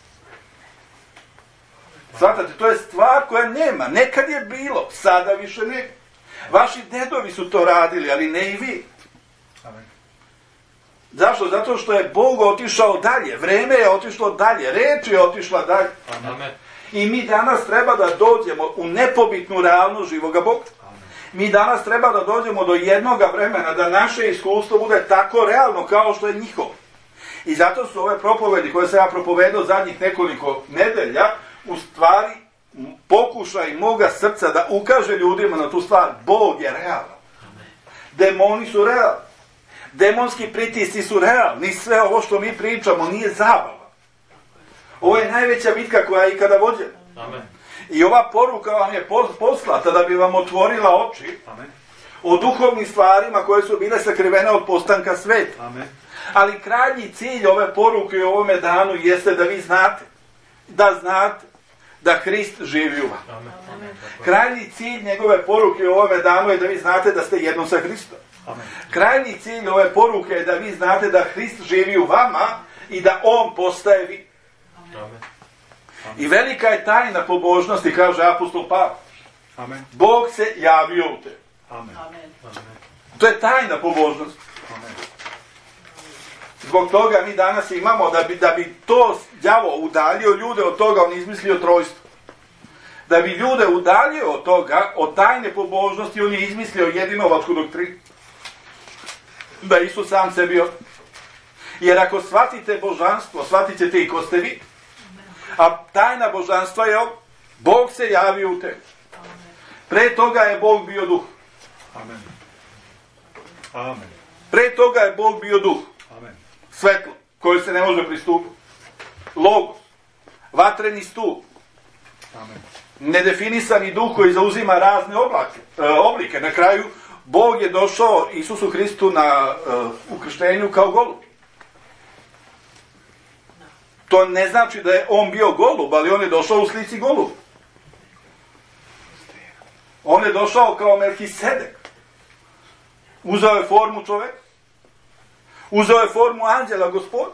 Svatate, to je stvar koja nema. Nekad je bilo, sada više ne. Vaši dedovi su to radili, ali ne i vi. Amen. Zašto? Zato što je Bog otišao dalje, vreme je otišlo dalje, reč je otišla dalje. Amen. I mi danas treba da dođemo u nepobitnu realnost živoga Boga. Amen. Mi danas treba da dođemo do jednoga vremena da naše iskustvo bude tako realno kao što je njihovo. I zato su ove propovedi koje sam ja propovedao zadnjih nekoliko nedelja u stvari pokušaj moga srca da ukaže ljudima na tu stvar. Bog je realan. Amen. Demoni su realni. Demonski pritisci su realni. Sve ovo što mi pričamo nije zabava. Ovo je najveća bitka koja je ikada vođena. Amen. I ova poruka vam je poslata da bi vam otvorila oči. Amen. O duhovnim stvarima koje su bile sakrivene od postanka sveta. Amen. Ali krajnji cilj ove poruke u ovome danu jeste da vi znate. Da znate da Hrist živi u vama. Amen. Krajnji cilj njegove poruke u ovome danu je da vi znate da ste jedno sa Hristom. Amen. Krajnji cilj ove poruke je da vi znate da Hrist živi u vama i da On postaje vi. Amen. I velika je tajna pobožnosti, kaže apostol Pavle. Amen. Bog se javio u tebi. Amen. Amen. To je tajna pobožnosti. Amen. Zbog toga mi danas imamo, da bi, da bi to đavo udaljio ljude od toga, on izmislio trojstvo. Da bi ljude udaljio od toga, od tajne pobožnosti, on je izmislio jedinovačku doktrinu. Da Isus sam se bio. Jer ako shvatite božanstvo, shvatit ćete i ko ste vi. A tajna božanstva je ovo. Bog se javio u tebi. Pre toga je Bog bio duh. Amen. Amen. Pre toga je Bog bio duh. Amen. Svetlo, koje se ne može pristupiti. Logos. Vatreni stup.
Amen.
Nedefinisani duh koji zauzima razne oblake, e, oblike. Na kraju, Bog je došao Isusu Hristu na e, ukrštenju kao golub. To ne znači da je on bio golub, ali on je došao u slici golub. On je došao kao Melhisedek. Uzeo je formu čoveka. Uzeo je formu anđela Gospoda.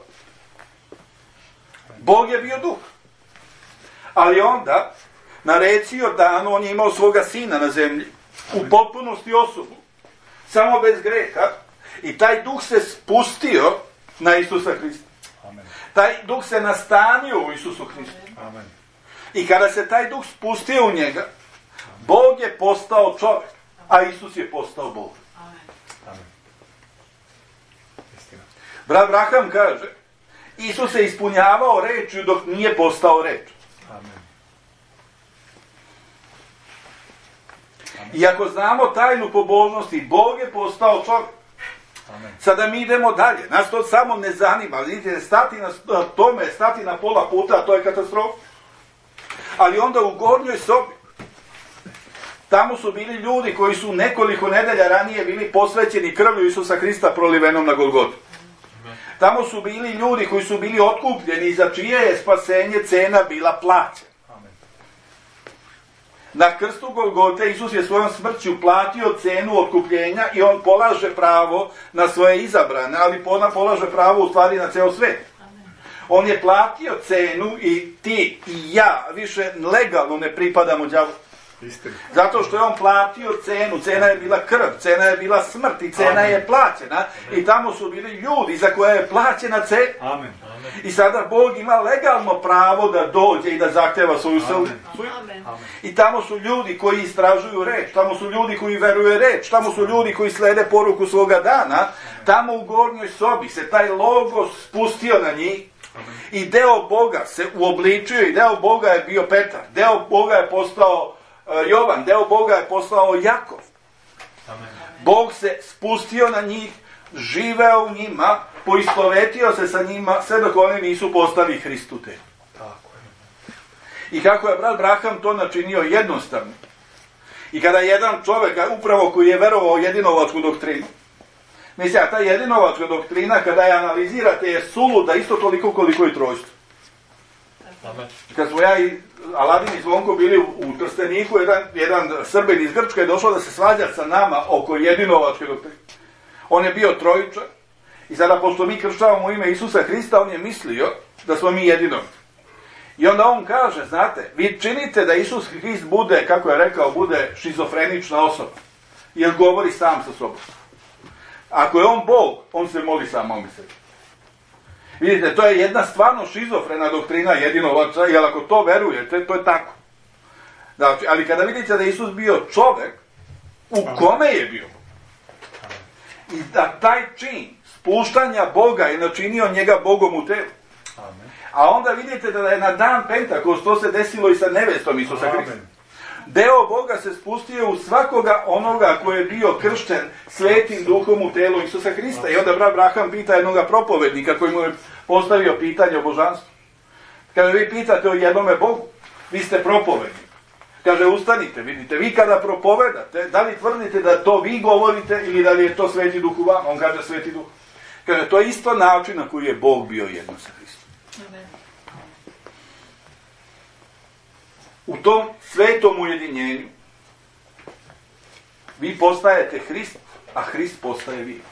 Bog je bio duh. Ali onda, narecio dan, on je imao svoga sina na zemlji, u potpunosti osobu, samo bez greha, i taj duh se spustio na Isusa Hrista.
Amen.
Taj duh se nastanio u Isusu Hristu.
Amen.
I kada se taj duh spustio u njega, Bog je postao čovjek, a Isus je postao Bog.
Amen. Istina.
Brat Braham kaže, Isus se ispunjavao rečju dok nije postao reč.
Amen.
I ako znamo tajnu pobožnosti, Bog je postao čovjek.
Amen.
Sada mi idemo dalje. Nas to samo ne zanima. Vidite, stati na tome, stati na pola puta, to je katastrofa. Ali onda u gornjoj sobi, tamo su bili ljudi koji su nekoliko nedelja ranije bili posvećeni krvlju Isusa Hrista prolivenom na Golgotu. Tamo su bili ljudi koji su bili otkupljeni, za čije je spasenje cena bila plaćena.
Amen.
Na krstu Golgote Isus je svojom smrću platio cenu otkupljenja i on polaže pravo na svoje izabrane, ali ona polaže pravo u stvari na ceo svet. On je platio cenu i ti i ja više legalno ne pripadamo đavolu.
Istina.
Zato što je on platio cenu, cena je bila krv, cena je bila smrt i cena je plaćena. I tamo su bili ljudi za koje je plaćena cena.
Amen.
I sada Bog ima legalno pravo da dođe i da zahteva svoju srcu.
Amen.
I tamo su ljudi koji istražuju reč, tamo su ljudi koji veruju reč, tamo su ljudi koji slede poruku svoga dana. Tamo u gornjoj sobi se taj logos spustio na njih. I deo Boga se uobličio i deo Boga je bio Petar. Deo Boga je postao Jovan, deo Boga je postao Jakov.
Amen.
Bog se spustio na njih, živeo u njima, poistovetio se sa njima, sve dok oni nisu postali Hristu te.
Tako je.
I kako je brat Braham to načinio jednostavno. I kada jedan čovjek, upravo koji je verovao jedinovačku doktrinu, mislim, a ta jedinovačka doktrina, kada je analizirate, je suluda isto toliko koliko i trojstvo.
Amen.
Kad smo ja i Aladin i Zvonko bili u, u Trsteniku, jedan, jedan Srbin iz Grčke je došao da se svađa sa nama oko jedinovačke doktrine. On je bio trojičan i sada, pošto mi krštavamo u ime Isusa Hrista, on je mislio da smo mi jedinovi. I onda on kaže, znate, vi činite da Isus Hrist bude, kako je rekao, bude šizofrenična osoba. Jer govori sam sa sobom. Ako je on Bog, on se moli samom sebi. Vidite, to je jedna stvarno šizofrena doktrina jedinovača, jer ako to verujete, to je tako. Znači, ali kada vidite da je Isus bio čovjek, u kome je bio? I da taj čin spuštanja Boga je načinio njega Bogom u telu. A onda vidite da je na dan Pentakost to se desilo i sa nevestom Isusa Hrista. Deo Boga se spustio u svakoga onoga koji je bio kršten svetim duhom u telu Isusa Hrista. I onda brat Braham pita jednoga propovednika koji mu je postavio pitanje o božanstvu. Kaže, vi pitate o jednome Bogu, vi ste propovednik. Kaže, ustanite, vidite, vi kada propovedate, da li tvrdite da to vi govorite ili da li je to sveti duh u vama? On kaže, sveti duh. Kaže, to je isto način na koji je Bog bio jedno sa Hristom. U tom svetom ujedinjenju vi postajete Hrist, a Hrist postaje vi.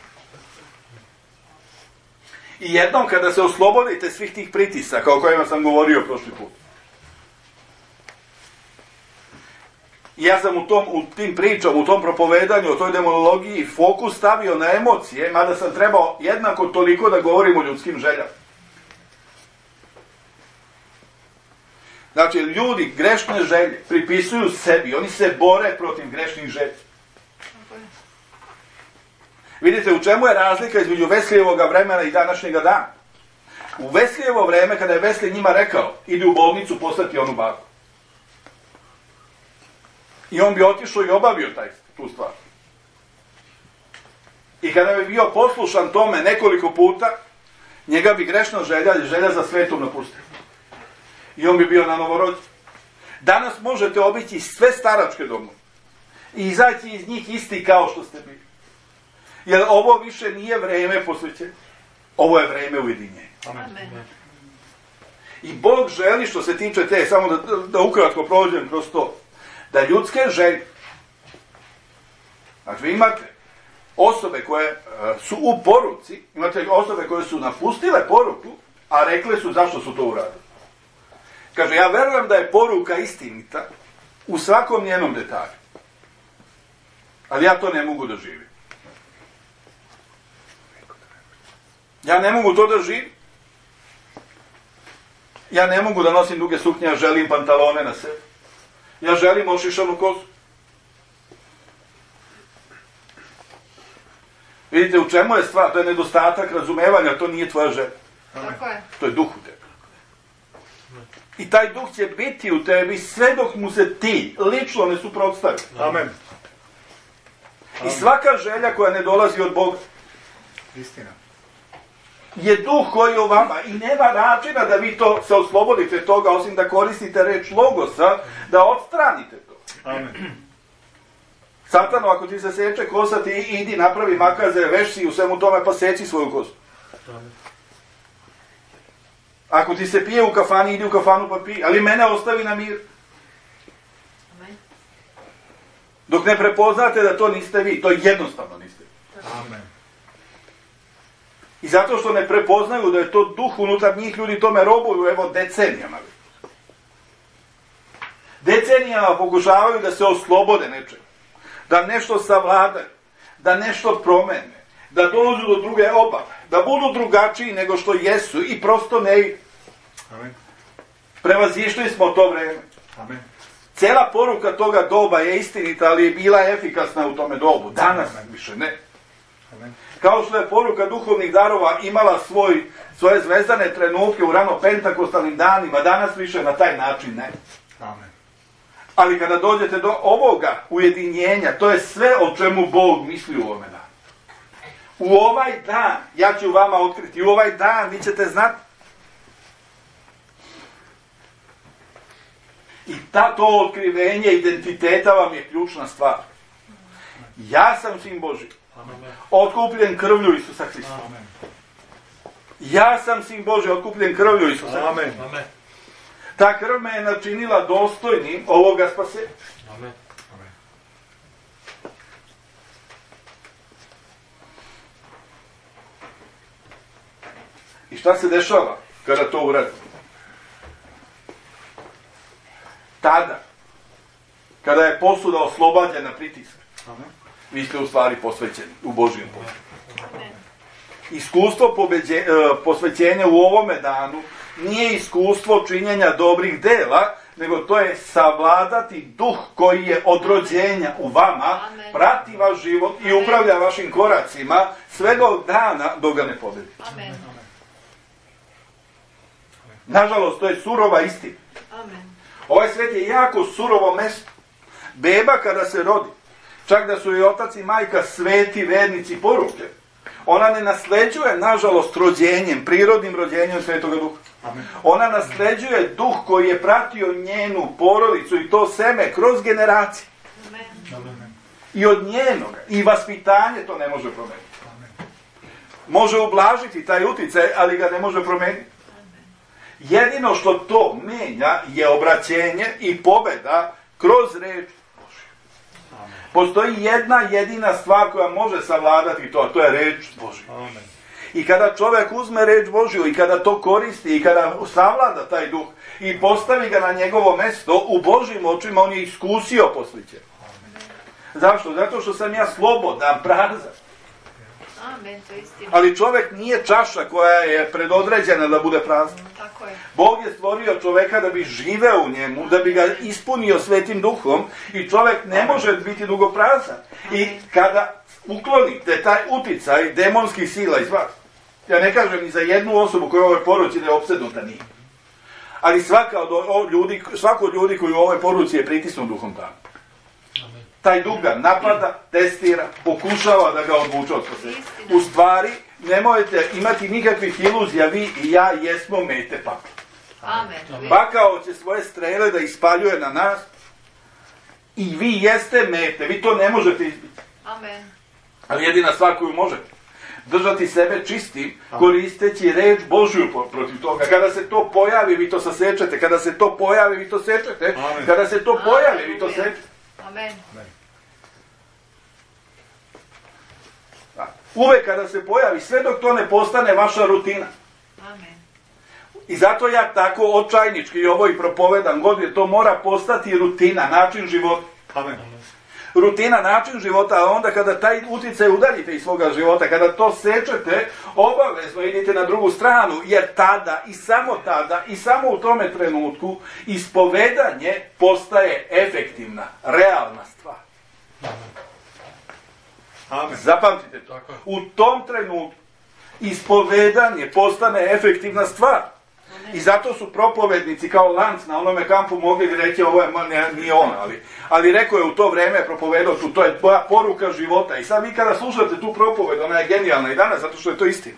I jednom kada se oslobodite svih tih pritisaka o kojima sam govorio prošli put. I ja sam u, tom, u tim pričama, u tom propovedanju, o toj demonologiji fokus stavio na emocije, mada sam trebao jednako toliko da govorim o ljudskim željama. Znači, ljudi grešne želje pripisuju sebi, oni se bore protiv grešnih želja. Vidite, u čemu je razlika između Veslijevoga vremena i današnjega dana? U Veslijevo vreme, kada je Veslij njima rekao, idi u bolnicu poslati onu baku. I on bi otišao i obavio taj, tu stvar. I kada bi bio poslušan tome nekoliko puta, Njega bi grešna želja ili želja za svetom napustila. I on bi bio na novorođen. Danas možete obići sve staračke domove i izaći iz njih isti kao što ste bili. Jer ovo više nije vreme posvećenja. Ovo je vreme ujedinjenja.
Amen.
I Bog želi, što se tiče te, samo da, da ukratko prođem kroz to, da ljudske želje, znači vi imate osobe koje uh, su u poruci, imate osobe koje su napustile poruku, a rekle su zašto su to uradili. Kaže, ja verujem da je poruka istinita u svakom njenom detalju. Ali ja to ne mogu da živim. Ja ne mogu to da živim. Ja ne mogu da nosim duge suknje, ja želim pantalone na sebi. Ja želim ošišanu kosu. Vidite u čemu je stvar, to je nedostatak razumevanja, to nije tvoja želja.
Tako je.
To je duh u tebi. I taj duh će biti u tebi sve dok mu se ti lično ne suprotstavi.
Amen.
I svaka želja koja ne dolazi od Boga
Istina.
je duh koji je u vama i nema načina da vi to se oslobodite toga osim da koristite reč logosa, da odstranite to.
Amen.
Satano, ako ti se seče kosa, ti idi napravi makaze, veš si u svemu tome pa seci svoju kosu.
Amen.
Ako ti se pije u kafani, idi u kafanu pa pij, ali mene ostavi na mir.
Amen.
Dok ne prepoznate da to niste vi, to jednostavno niste vi.
Amen.
I zato što ne prepoznaju da je to duh unutar njih, ljudi tome robuju, evo, decenijama. Decenijama pokušavaju da se oslobode nečega, da nešto savladaju, da nešto promene, da dođu do druge obave, da budu drugačiji nego što jesu i prosto ne ide.
Amen.
Prevazišli smo to vreme.
Amen.
Cijela poruka toga doba je istinita, ali je bila efikasna u tome dobu. Danas više ne.
Amen.
Kao što je poruka duhovnih darova imala svoj, svoje zvezdane trenutke u rano pentakostalnim danima, danas više na taj način ne.
Amen.
Ali kada dođete do ovoga ujedinjenja, to je sve o čemu Bog misli u ovome danu. U ovaj dan, ja ću vama otkriti, u ovaj dan vi ćete znati. I ta, to otkrivenje identiteta vam je ključna stvar. Ja sam sin Božji.
Amen.
Otkupljen krvlju Isusa Hrista.
Amen.
Ja sam sin Božji, otkupljen krvlju Isusa Hrista.
Amen. Amen.
Ta krv me je načinila dostojnim ovoga spasenja.
Amen. Amen.
I šta se dešava kada to uradimo? Tada, kada je posuda oslobađena pritiska,
Amen.
vi ste u stvari posvećeni u Božijem poslu.
Amen.
Iskustvo pobeđe, e, posvećenja u ovome danu nije iskustvo činjenja dobrih dela, nego to je savladati duh koji je od rođenja u vama,
Amen.
prati vaš život i upravlja vašim koracima sve do dana dok ga ne pobedi.
Amen.
Nažalost, to je surova istina.
Amen.
Ovaj svet je jako surovo mesto. Beba kada se rodi, čak da su i otac i majka sveti vernici poruke, ona ne nasleđuje, nažalost, rođenjem, prirodnim rođenjem Svetoga Duha.
Amen.
Ona nasleđuje duh koji je pratio njenu porodicu i to seme kroz generacije.
Amen.
Amen.
I od njenoga. I vaspitanje to ne može promeniti. Može ublažiti taj uticaj, ali ga ne može promeniti. Jedino što to menja je obraćenje i pobeda kroz reč Božju. Postoji jedna jedina stvar koja može savladati to, a to je reč Božja.
Amen.
I kada čovjek uzme reč Božju i kada to koristi i kada savlada taj duh i postavi ga na njegovo mesto, u Božjim očima on je iskusio posvećenje. Zašto? Zato što sam ja slobodan, prazan.
Amen, to je istina.
Ali čovjek nije čaša koja je predodređena da bude prazna.
Tako je.
Bog je stvorio čovjeka da bi živeo u njemu, da bi ga ispunio svetim duhom i čovjek ne može biti dugo prazan. I kada uklonite taj uticaj demonskih sila iz vas, ja ne kažem ni za jednu osobu koja u ovoj poruci da je opsednuta, nije. Ali svaka od ljudi, svako od ljudi koji u ovoj poruci je pritisnut duhom tamo. Taj duh ga napada, testira, pokušava da ga odvuče od spasenja. U stvari, nemojte imati nikakvih iluzija, vi i ja jesmo mete pakla.
Amen.
Pakao će svoje strele da ispaljuje na nas i vi jeste mete, vi to ne možete izbiti.
Amen.
Ali jedina stvar koju možete, držati sebe čistim, koristeći reč Božju protiv toga. Kada se to pojavi, vi to sasečete. Kada se to pojavi, vi to sečete.
Amen.
Kada se to pojavi, vi to
Aleluja.
sečete.
Amen.
Uvek kada se pojavi, sve dok to ne postane vaša rutina.
Amen.
I zato ja tako očajnički ovo i propovedam god, jer to mora postati rutina, način života.
Amen.
Rutina, način života, a onda kada taj utjecaj udaljite iz svoga života, kada to sečete, obavezno idite na drugu stranu, jer tada i samo tada i samo u tome trenutku ispovedanje postaje efektivna, realna stvar.
Amen.
Zapamtite to. U tom trenutku ispovedanje postane efektivna stvar. I zato su propovednici kao Lanc na onome kampu mogli reći ovo je, ne, nije on, ali, ali rekao je u to vrijeme propovedao tu, to je tvoja poruka života. I sad vi kada slušate tu propoved, ona je genijalna i danas, zato što je to istina.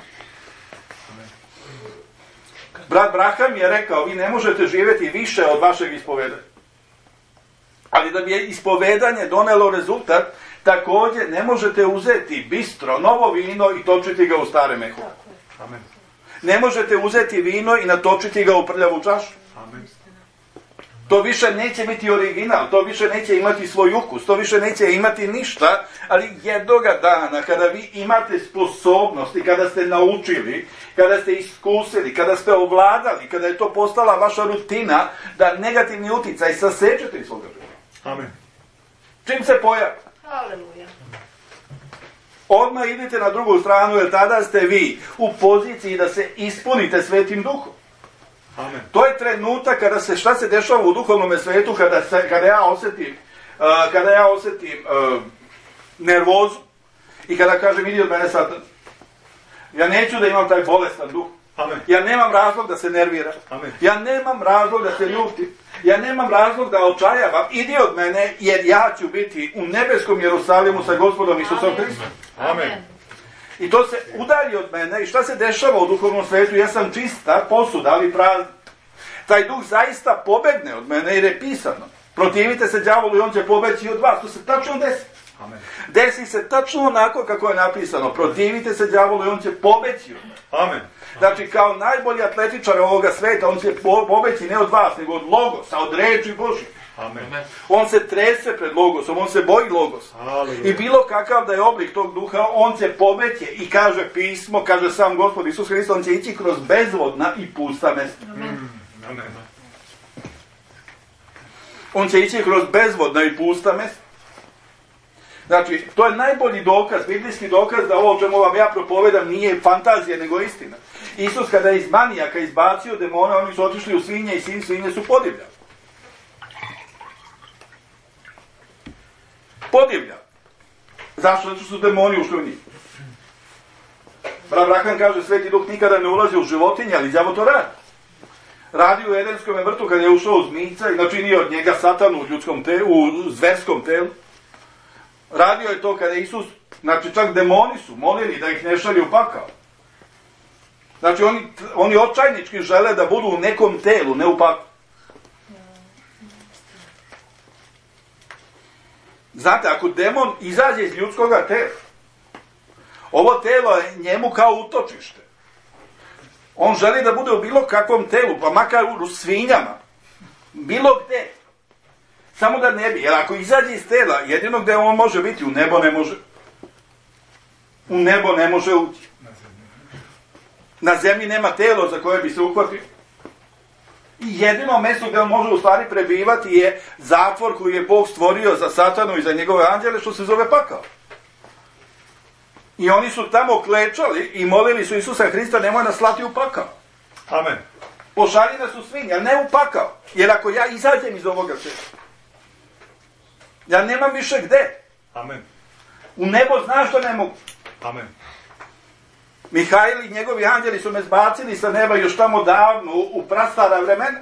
Brat Braham je rekao, vi ne možete živjeti više od vašeg ispovedanja. Ali da bi je ispovedanje donelo rezultat, također ne možete uzeti bistro, novo vino i točiti ga u stare mehure.
Amen.
Ne možete uzeti vino i natočiti ga u prljavu čašu.
Amen.
To više neće biti original, to više neće imati svoj ukus, to više neće imati ništa, ali jednoga dana kada vi imate sposobnost i kada ste naučili, kada ste iskusili, kada ste ovladali, kada je to postala vaša rutina, da negativni utjecaj sasečete iz svoga života.
Amen.
Čim se pojavi?
Aleluja.
Odmah idite na drugu stranu, jer tada ste vi u poziciji da se ispunite Svetim Duhom.
Amen.
To je trenutak kada se, šta se dešava u duhovnom svetu, kada, se, kada ja osjetim, uh, kada ja osjetim uh, nervozu i kada kažem, idi od mene Satan. Ja neću da imam taj bolestan duh.
Amen.
Ja nemam razlog da se nerviram.
Amen.
Ja nemam razlog da se ljutim. Ja nemam razlog da očajavam. Idi od mene, jer ja ću biti u nebeskom Jerusalimu sa Gospodom Isusom
Amen.
Hristom.
Amen.
I to se udalji od mene. I šta se dešava u duhovnom svetu? Ja sam čista posuda, ali prazna. Taj duh zaista pobegne od mene jer je pisano. Protivite se đavolu i on će pobeći od vas. To se tačno desi.
Amen.
Desi se tačno onako kako je napisano. Protivite se đavolu i on će pobeći od mene.
Amen.
Znači, kao najbolji atletičar ovoga sveta, on će po- pobeći ne od vas, nego od Logosa, od reči Božje.
Amen.
On se trese pred Logosom, on se boji Logosa.
Haleluja.
I bilo kakav da je oblik tog duha, on će pobeći i kaže pismo, kaže sam Gospod Isus Hristos, on će ići kroz bezvodna i pusta mesta.
Amen.
On će ići kroz bezvodna i pusta mesta. Znači, to je najbolji dokaz, biblijski dokaz da ovo o čemu vam ja propovedam nije fantazija, nego istina. Isus kada je iz manijaka izbacio demone, oni su otišli u svinje i sin svinje su podivljali. Podivljali. Zašto? Zato su demoni ušli u njih. Brat Braham kaže, Sveti Duh nikada ne ulazi u životinje, ali đavo to radi. Radi u Edenskom vrtu kada je ušao u zmijca i načinio od njega satanu u ljudskom telu, u zverskom telu. Radio je to kada je Isus, znači čak demoni su molili da ih ne šalje u pakao. Znači oni, oni očajnički žele da budu u nekom telu, ne u pakao. Znate, ako demon izađe iz ljudskoga tela, ovo telo je njemu kao utočište. On želi da bude u bilo kakvom telu, pa makar u svinjama. Bilo gde. Samo da ne bi, jer ako izađe iz tela, jedino gde on može biti, u nebo ne može. U nebo ne može ući. Na zemlji nema telo za koje bi se uhvatio. I jedino mjesto gdje on može u stvari prebivati je zatvor koji je Bog stvorio za Satanu i za njegove anđele, što se zove pakao. I oni su tamo klečali i molili su Isusa Hrista, nemoj nas slati u pakao.
Amen.
Pošalji nas u svinje, ali ne u pakao. Jer ako ja izađem iz ovoga sveta, ja nemam više gde.
Amen.
U nebo znaš što ne mogu.
Amen.
Mihajl i njegovi anđeli su me zbacili sa neba još tamo davno, u prastara vremena.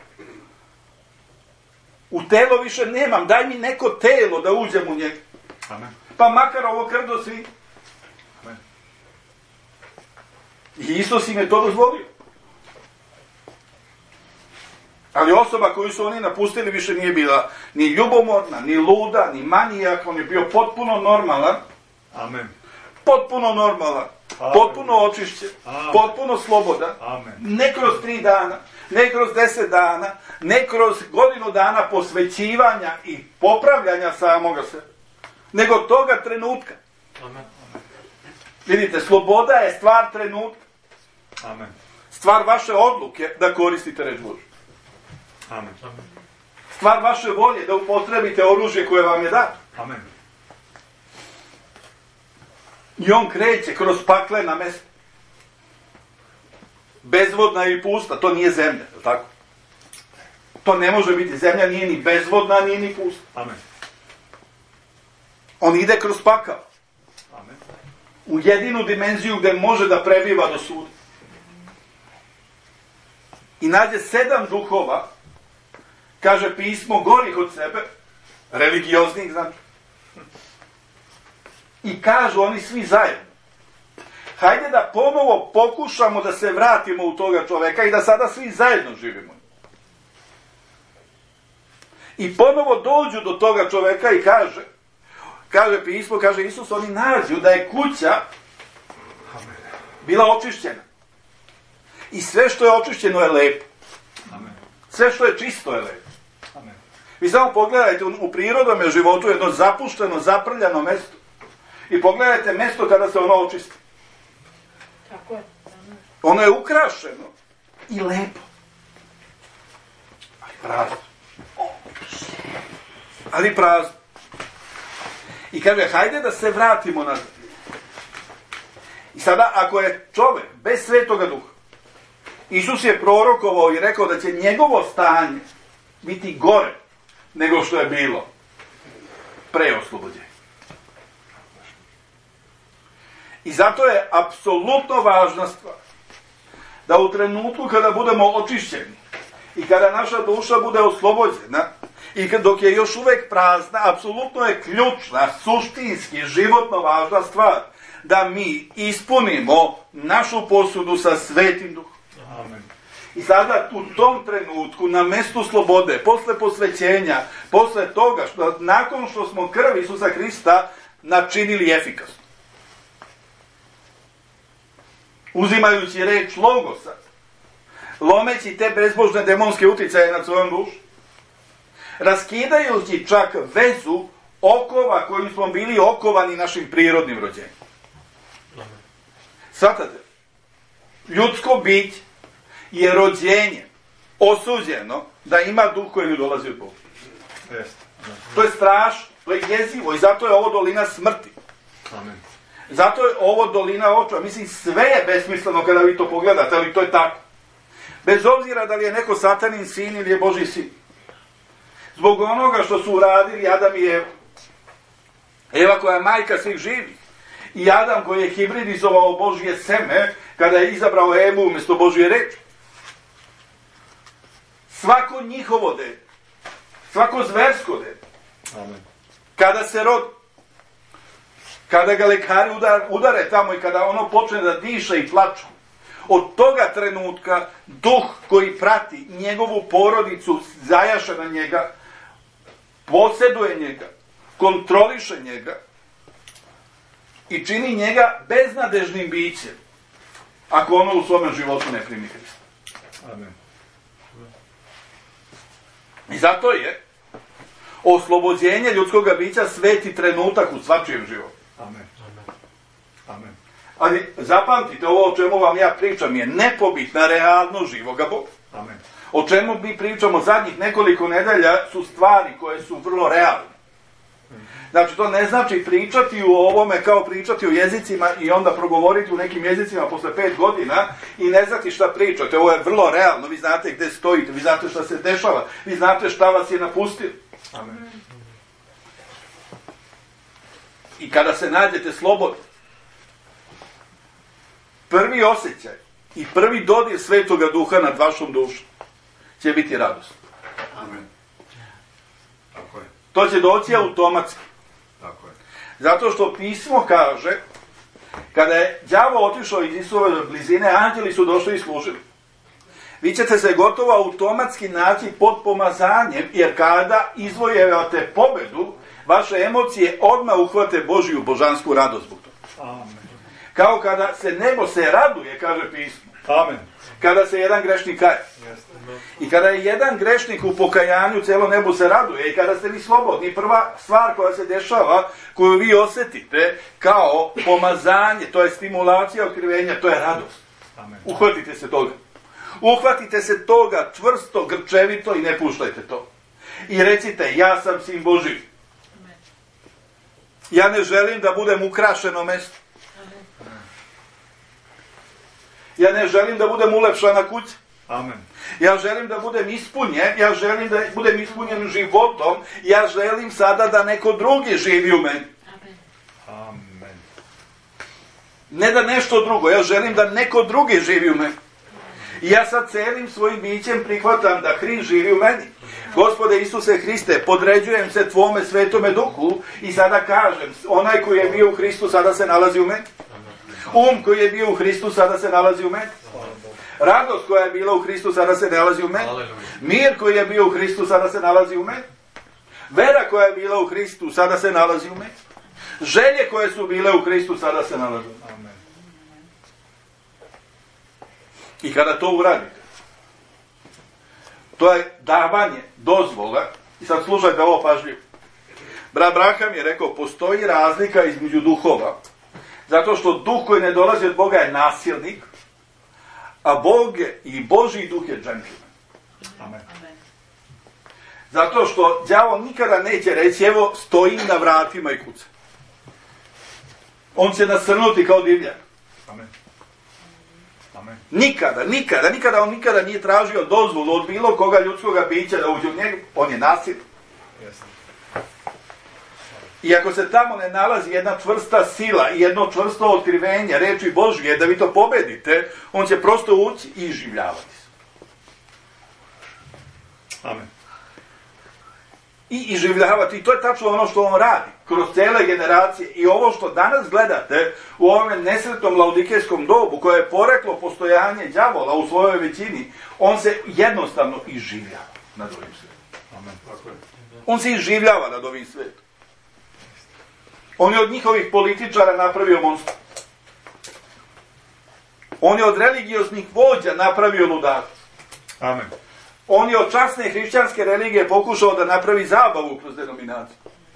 U telo više nemam, daj mi neko telo da uđem u njega.
Amen.
Pa makar ovo krdo svi.
Amen.
I Isus im je to dozvolio. Ali osoba koju su oni napustili više nije bila ni ljubomorna, ni luda, ni manijak, on je bio potpuno normalan.
Amen.
Potpuno normalan,
Amen.
potpuno očišćen,
Amen.
potpuno slobodan.
Amen.
Ne kroz tri dana, ne kroz deset dana, ne kroz godinu dana posvećivanja i popravljanja samoga sebe, nego toga trenutka.
Amen.
Vidite, sloboda je stvar trenutka.
Amen.
Stvar vaše odluke da koristite reč Božju.
Amen.
Stvar vaše volje da upotrebite oružje koje vam je dato.
Amen.
I on kreće kroz paklena mesta. Bezvodna i pusta, to nije zemlja, je li tako? To ne može biti, zemlja nije ni bezvodna, nije ni pusta.
Amen.
On ide kroz pakao.
Amen.
U jedinu dimenziju gdje može da prebiva do suda. I nađe sedam duhova, kaže pismo, gorih od sebe, religioznih, znači. I kažu oni svi zajedno, hajde da ponovo pokušamo da se vratimo u toga čoveka i da sada svi zajedno živimo. I ponovo dođu do toga čoveka i kaže, kaže pismo, kaže Isus, oni nađu da je kuća bila očišćena. I sve što je očišćeno je lepo.
Amen.
Sve što je čisto je lepo.
Amen.
Vi samo pogledajte u, u prirodnom životu jedno zapušteno, zaprljano mesto. I pogledajte mesto kada se ono očisti.
Tako je.
Ono je ukrašeno i lepo. Ali prazno. Ali prazno. I kaže, hajde da se vratimo nazad. I sada, ako je čovjek bez Svetoga Duha, Isus je prorokovao i rekao da će njegovo stanje biti gore nego što je bilo pre oslobođenja. I zato je apsolutno važna stvar da u trenutku kada budemo očišćeni i kada naša duša bude oslobođena i dok je još uvijek prazna, apsolutno je ključna, suštinski, životno važna stvar da mi ispunimo našu posudu sa Svetim Duhom.
Amen.
I sada u tom trenutku, na mestu slobode, posle posvećenja, posle toga, što, nakon što smo krv Isusa Hrista načinili efikasno, uzimajući reč Logosa, lomeći te bezbožne demonske uticaje nad svojom dušu, raskidajući čak vezu okova kojim smo bili okovani našim prirodnim rođenjem. Svatate, ljudsko biće je rođenje osuđeno da ima duh koji ne dolazi od Boga.
Jest.
To je strašno, to je jezivo i zato je ovo dolina smrti.
Amen.
Zato je ovo dolina očeva. Mislim, sve je besmisleno kada vi to pogledate, ali to je tako. Bez obzira da li je neko Satanin sin ili je Božji sin. Zbog onoga što su uradili Adam i Eva. Eva koja je majka svih živih. I Adam koji je hibridizovao Božje seme kada je izabrao Evu umjesto Božje reči. Svako njihovo dete, svako zversko dete,
Amen.
kada se rodi, kada ga lekari udar, udare tamo i kada ono počne da diše i plače, od toga trenutka duh koji prati njegovu porodicu zajaše na njega, posjeduje njega, kontroliše njega i čini njega beznadežnim bićem ako ono u svome životu ne primi Hrista.
Amen.
I zato je oslobođenje ljudskog bića sveti trenutak u svačijem životu.
Amen. Amen.
Ali zapamtite, ovo o čemu vam ja pričam je nepobitna realnost živoga Boga.
Amen.
O čemu mi pričamo zadnjih nekoliko nedelja su stvari koje su vrlo realne. Znači, to ne znači pričati u ovome kao pričati u jezicima i onda progovoriti u nekim jezicima posle pet godina i ne znati šta pričate. Ovo je vrlo realno, vi znate gde stojite, vi znate šta se dešava, vi znate šta vas je napustilo.
Amen.
I kada se nađete slobodni, prvi osjećaj i prvi dodir Svetoga Duha nad vašom dušom će biti radost.
Amen. Tako je.
To će doći automatski.
Tako je.
Zato što pismo kaže Kada je đavo otišao iz Isusove blizine, anđeli su došli i služili. Vi ćete se gotovo automatski naći pod pomazanjem, jer kada izvojevate pobedu, vaše emocije odmah uhvate Božiju božansku radost zbog toga.
Amen.
Kao kada se nebo se raduje, kaže pismo.
Amen.
Kada se jedan grešnik kaje. I kada je jedan grešnik u pokajanju, cijelo nebo se raduje. I kada ste vi slobodni, prva stvar koja se dešava, koju vi osjetite kao pomazanje, to je stimulacija otkrivenja, to je radost.
Amen.
Uhvatite se toga. Uhvatite se toga čvrsto, grčevito i ne puštajte to. I recite, ja sam sin Božji. Ja ne želim da budem ukrašeno mesto. Ja ne želim da budem ulepšana kuća.
Amen.
Ja želim da budem ispunjen, ja želim da budem ispunjen životom, ja želim sada da neko drugi živi u meni.
Amen.
Ne da nešto drugo, ja želim da neko drugi živi u meni. I ja sad celim svojim bićem prihvatam da Hrist živi u meni. Gospode Isuse Hriste, podređujem se Tvome Svetome Duhu i sada kažem, onaj koji je bio u Hristu sada se nalazi u meni. Um koji je bio u Hristu sada se nalazi u meni. Radost koja je bila u Hristu sada se nalazi u meni. Mir koji je bio u Hristu sada se nalazi u meni. Vera koja je bila u Hristu sada se nalazi u meni. Želje koje su bile u Hristu sada se nalazi u meni.
Amen.
I kada to uradite, to je davanje dozvola. I sad slušajte ovo pažljivo. Brat Braham je rekao, postoji razlika između duhova. Zato što duh koji ne dolazi od Boga je nasilnik, a Bog je, i Božji duh je džentlmen.
Amen.
Zato što đavo nikada neće reći, evo stojim na vratima i kucam. On će nasrnuti kao divljak.
Amen. Amen.
Nikada, nikada, nikada, on nikada nije tražio dozvolu od bilo koga ljudskoga bića da uđe u njega. On je nasilnik.
Jeste.
I ako se tamo ne nalazi jedna čvrsta sila i jedno čvrsto otkrivenje reči Božje da vi to pobedite, on će prosto ući i iživljavati se.
Amen.
I iživljavati. I to je tačno ono što on radi kroz cijele generacije. I ovo što danas gledate u ovom nesretnom laodikejskom dobu, koje je poreklo postojanje đavola u svojoj većini, on se jednostavno iživljava nad ovim svetom.
Amen. Tako je.
On se iživljava nad ovim svetom. On je od njihovih političara napravio monstru. On je od religioznih vođa napravio ludaka.
Amen.
On je od časne hrišćanske religije pokušao da napravi zabavu kroz denominaciju.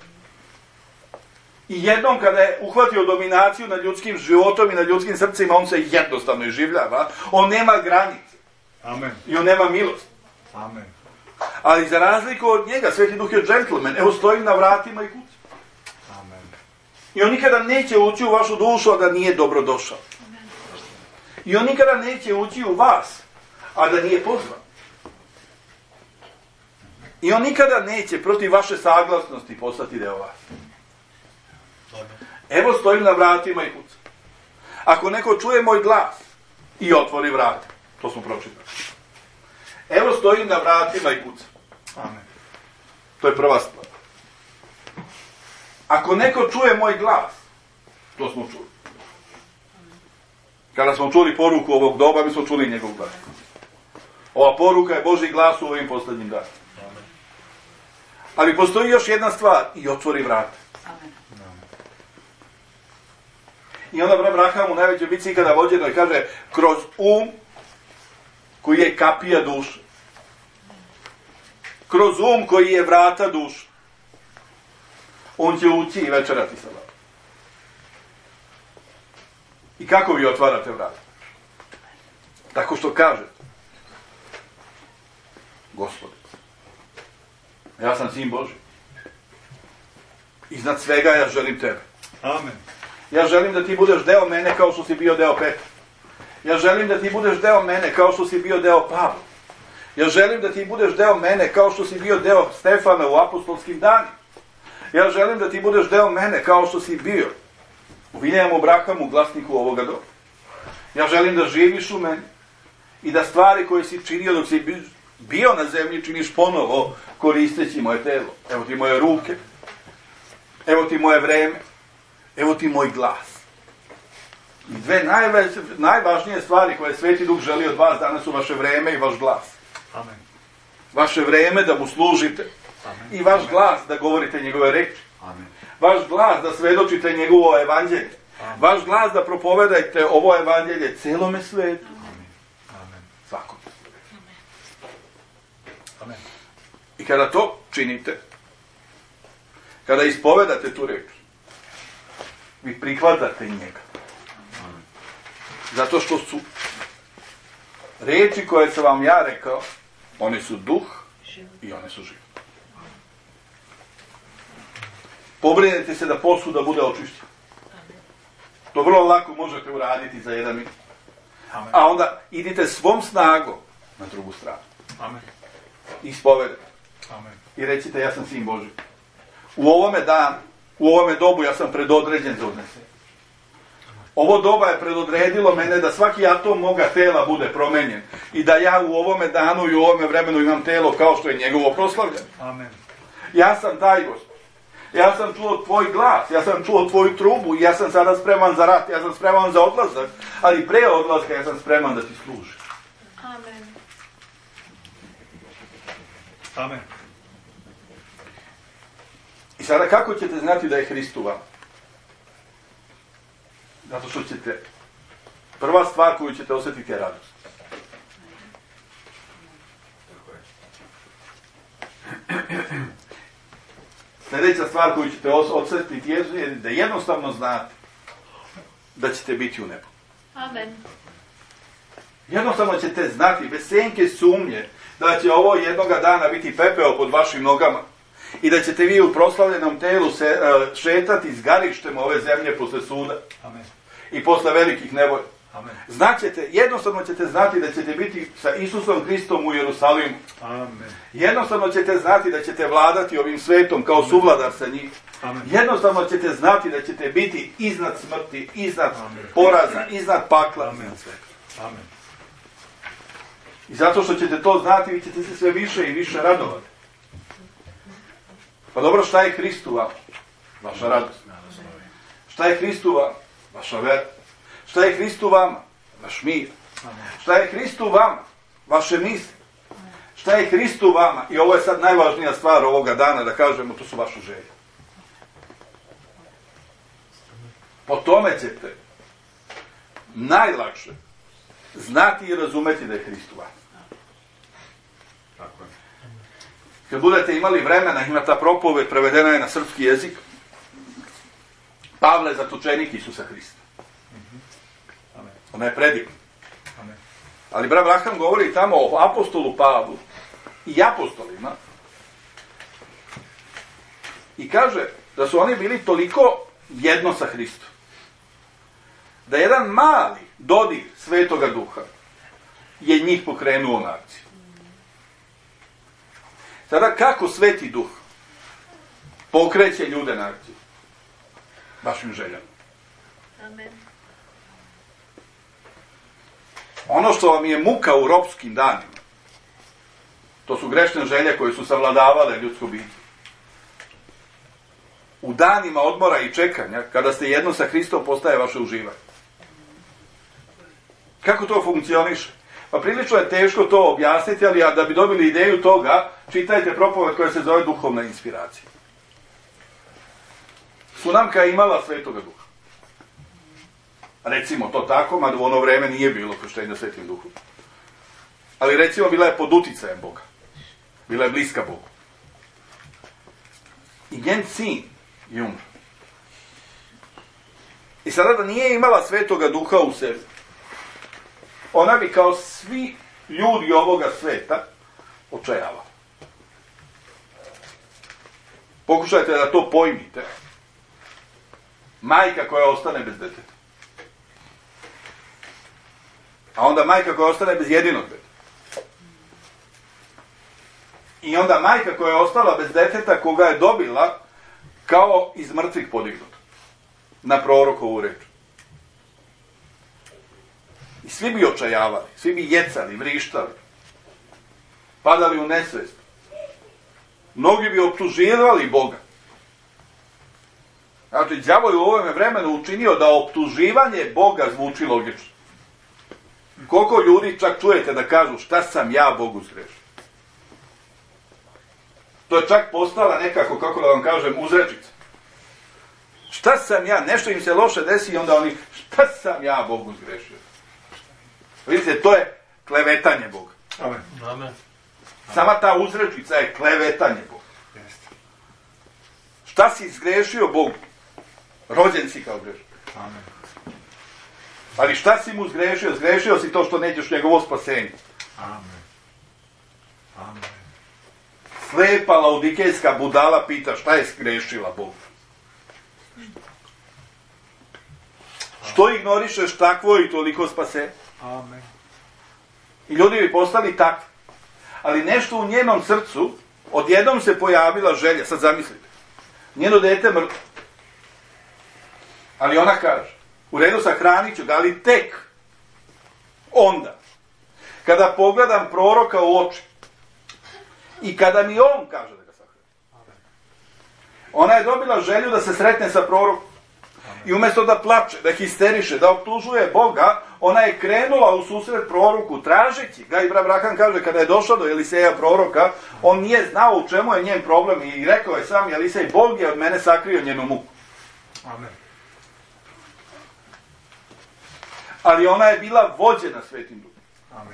I jednom kada je uhvatio dominaciju nad ljudskim životom i nad ljudskim srcima, on se jednostavno iživljava. On nema granice.
Amen.
I on nema milost.
Amen.
Ali za razliku od njega, Sveti Duh je džentlmen. Evo stojim na vratima i kucam.
Amen.
I on nikada neće ući u vašu dušu, a da nije dobro došao. I on nikada neće ući u vas, a da nije pozvan. I on nikada neće protiv vaše saglasnosti postati deo vas. Evo stojim na vratima i kucam. Ako neko čuje moj glas i otvori vrata, to smo pročitali. Evo stojim na vratima i kucam.
Amen.
To je prva stvar. Ako neko čuje moj glas, to smo čuli. Kada smo čuli poruku ovog doba, mi smo čuli njegov glas. Ova poruka je Božji glas u ovim posljednjim danima. Ali postoji još jedna stvar, i otvori vrata.
Amen.
I onda Abraham u najvećoj bici ikada vođeno i kaže, kroz um koji je kapija duše. Kroz um koji je vrata duše. On će ući i večerati sa vama. I kako vi otvarate vrata? Tako što kažete, Gospode, ja sam sin Božji. Iznad svega ja želim tebe.
Amen.
Ja želim da ti budeš deo mene kao što si bio deo Petra. Ja želim da ti budeš deo mene kao što si bio deo Pavla. Ja želim da ti budeš deo mene kao što si bio deo Stefana u apostolskim danima. Ja želim da ti budeš deo mene kao što si bio u Viljamu Brahamu, glasniku ovoga doba. Ja želim da živiš u meni i da stvari koje si činio dok si bio na zemlji činiš ponovo koristeći moje telo. Evo ti moje ruke, evo ti moje vreme, evo ti moj glas. I dve najveć, najvažnije stvari koje Sveti Duh želi od vas danas su vaše vreme i vaš glas.
Amen.
Vaše vreme da mu služite.
Amen.
I vaš glas da govorite njegove reči.
Amen.
Vaš glas da svedočite njegovo evanđelje.
Amen.
Vaš glas da propovedajte ovo evanđelje celome svetu.
Amen. Amen.
Svakom.
Amen.
I kada to činite, kada ispovedate tu reč, vi prihvatate njega. Zato što su reči koje sam vam ja rekao, one su duh i one su život. Pobrinite se da posuda bude očišćena. To vrlo lako možete uraditi za jedan minut.
Amen.
A onda idite svom snagom na drugu stranu.
Amen.
Ispovedajte.
Amen.
I recite, ja sam sin Božji. U ovome danu, u ovome dobu ja sam predodređen za odnesenje. Ovo doba je predodredilo mene da svaki atom moga tela bude promenjen. I da ja u ovome danu i u ovome vremenu imam telo kao što je njegovo proslavljeno.
Amen.
Ja sam taj Gospod. Ja sam čuo tvoj glas, ja sam čuo tvoju trubu i ja sam sada spreman za rat, ja sam spreman za odlazak, ali pre odlaska ja sam spreman da ti služim.
Amen.
Amen.
I sada kako ćete znati da je Hrist u vama? Zato što ćete, prva stvar koju ćete osjetiti je radost. Sljedeća stvar koju ćete osjetiti je da jednostavno znate da ćete biti u nebu.
Amen.
Jednostavno ćete znati, bez senke sumnje, da će ovo jednoga dana biti pepeo pod vašim nogama i da ćete vi u proslavljenom telu se, uh, šetati s garištem ove zemlje posle suda.
Amen.
I posle velikih nevolja.
Amen.
Znaćete, jednostavno ćete znati da ćete biti sa Isusom Hristom u Jerusalimu.
Amen.
Jednostavno ćete znati da ćete vladati ovim svetom kao suvladar sa njim.
Amen.
Jednostavno ćete znati da ćete biti iznad smrti, iznad
Amen.
poraza, iznad pakla,
Amen.
iznad sveta.
Amen.
I zato što ćete to znati, vi ćete se sve više i više radovati. Pa dobro, šta je Hrist u vama? Vaša radost. Šta je Hrist u vama? Vaša vera. Šta je Hrist u vama? Vaš mir. Šta je Hrist u vama? Vaše misli. Šta je Hrist u vama? I ovo je sad najvažnija stvar ovoga dana, da kažemo, to su vaše želje. Po tome ćete najlakše znati i razumeti da je Hrist u vama.
Tako je.
Kad budete imali vremena, ima ta propoved, prevedena je na srpski jezik, Pavle zatočenik Isusa Hrista.
Amen.
Ona je predivna.
Amen.
Ali brat Abraham govori tamo o apostolu Pavlu i apostolima i kaže da su oni bili toliko jedno sa Hristom. Da jedan mali dodir Svetoga Duha je njih pokrenuo na akciju. Sada kako Sveti Duh pokreće ljude na akciju? Vašim željama.
Amen.
Ono što vam je muka u ropskim danima, to su grešne želje koje su savladavale ljudsko biće. U danima odmora i čekanja, kada ste jedno sa Hristom, postaje vaše uživanje. Kako to funkcioniše? Pa prilično je teško to objasniti, ali da bi dobili ideju toga, čitajte propoved koja se zove Duhovna inspiracija. Sunamka je imala Svetoga Duha. Recimo to tako, mada u ono vreme nije bilo krštenja Svetim Duhom. Ali recimo bila je pod uticajem Boga. Bila je bliska Bogu. I njen sin je umro. I sada da nije imala Svetoga Duha u sebi, ona bi kao svi ljudi ovoga sveta očajavala. Pokušajte da to pojmite. Majka koja ostane bez deteta. A onda majka koja ostane bez jedinog deteta. I onda majka koja je ostala bez deteta koga je dobila kao iz mrtvih podignuta. Na prorokovu reč. I svi bi očajavali, svi bi jecali, vrištali. Padali u nesvest. Mnogi bi optuživali Boga. Znači, đavo je u ovome vremenu učinio da optuživanje Boga zvuči logično. Koliko ljudi čak čujete da kažu šta sam ja Bogu zgrešio? To je čak postala nekako, kako da vam kažem, uzrečica. Šta sam ja, nešto im se loše desi i onda oni, šta sam ja Bogu zgrešio? Vidite, to je klevetanje Boga.
Amen.
Amen.
Sama ta uzrečica je klevetanje Boga.
Jeste.
Šta si zgrešio Bogu? Rođen si kao grešio.
Amen.
Ali šta si mu zgrešio? Zgrešio si to što nećeš njegovo spasenje.
Amen. Amen.
Slepa laudikejska budala pita šta je zgrešila Bogu. Što ignorišeš takvo i toliko spasenje?
Amen.
I ljudi bi postali takvi. Ali nešto u njenom srcu, odjednom se pojavila želja, sad zamislite, njeno dete mrtvo. Ali ona kaže, u redu sahranit ću ga, ali tek onda, kada pogledam proroka u oči i kada mi on kaže da ga sahranim. Ona je dobila želju da se sretne sa prorokom. I umjesto da plače, da histeriše, da optužuje Boga, ona je krenula u susret proroku, tražeći ga. I Abraham kaže, kada je došao do Eliseja proroka, on nije znao u čemu je njen problem i rekao je sam Elisej, Bog je od mene sakrio njenu muku.
Amen.
Ali ona je bila vođena Svetim Duhom.
Amen.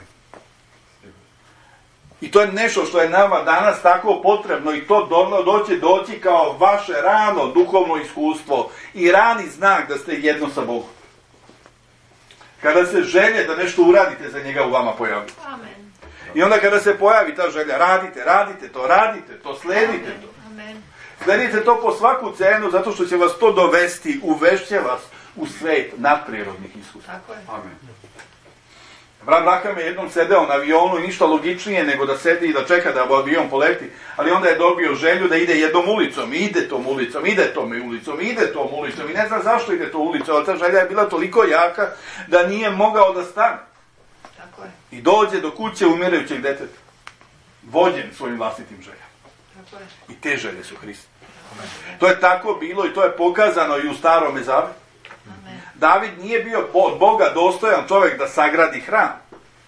I to je nešto što je nama danas tako potrebno i to do, doće doći kao vaše rano duhovno iskustvo i rani znak da ste jedno sa Bogom. Kada se želje da nešto uradite za njega u vama pojavi.
Amen.
I onda kada se pojavi ta želja, radite, radite to, radite to, sledite to.
Amen.
Sledite to po svaku cenu zato što će vas to dovesti, uvešće vas u svet nadprirodnih iskustva.
Tako je.
Amen.
Abraham je jednom sedeo na avionu i ništa logičnije nego da sedi i da čeka da avion poleti, ali onda je dobio želju da ide jednom ulicom, i ide tom ulicom, ide tom ulicom, ide tom ulicom i ne zna zašto ide tom ulicom, ali ta želja je bila toliko jaka da nije mogao da stane.
Tako je.
I dođe do kuće umirajućeg deteta, vođen svojim vlastitim željama.
Tako je.
I te želje su Hrista. To je tako bilo i to je pokazano i u Starome Zavetu.
Amen.
David nije bio od Boga dostojan čovjek da sagradi hram.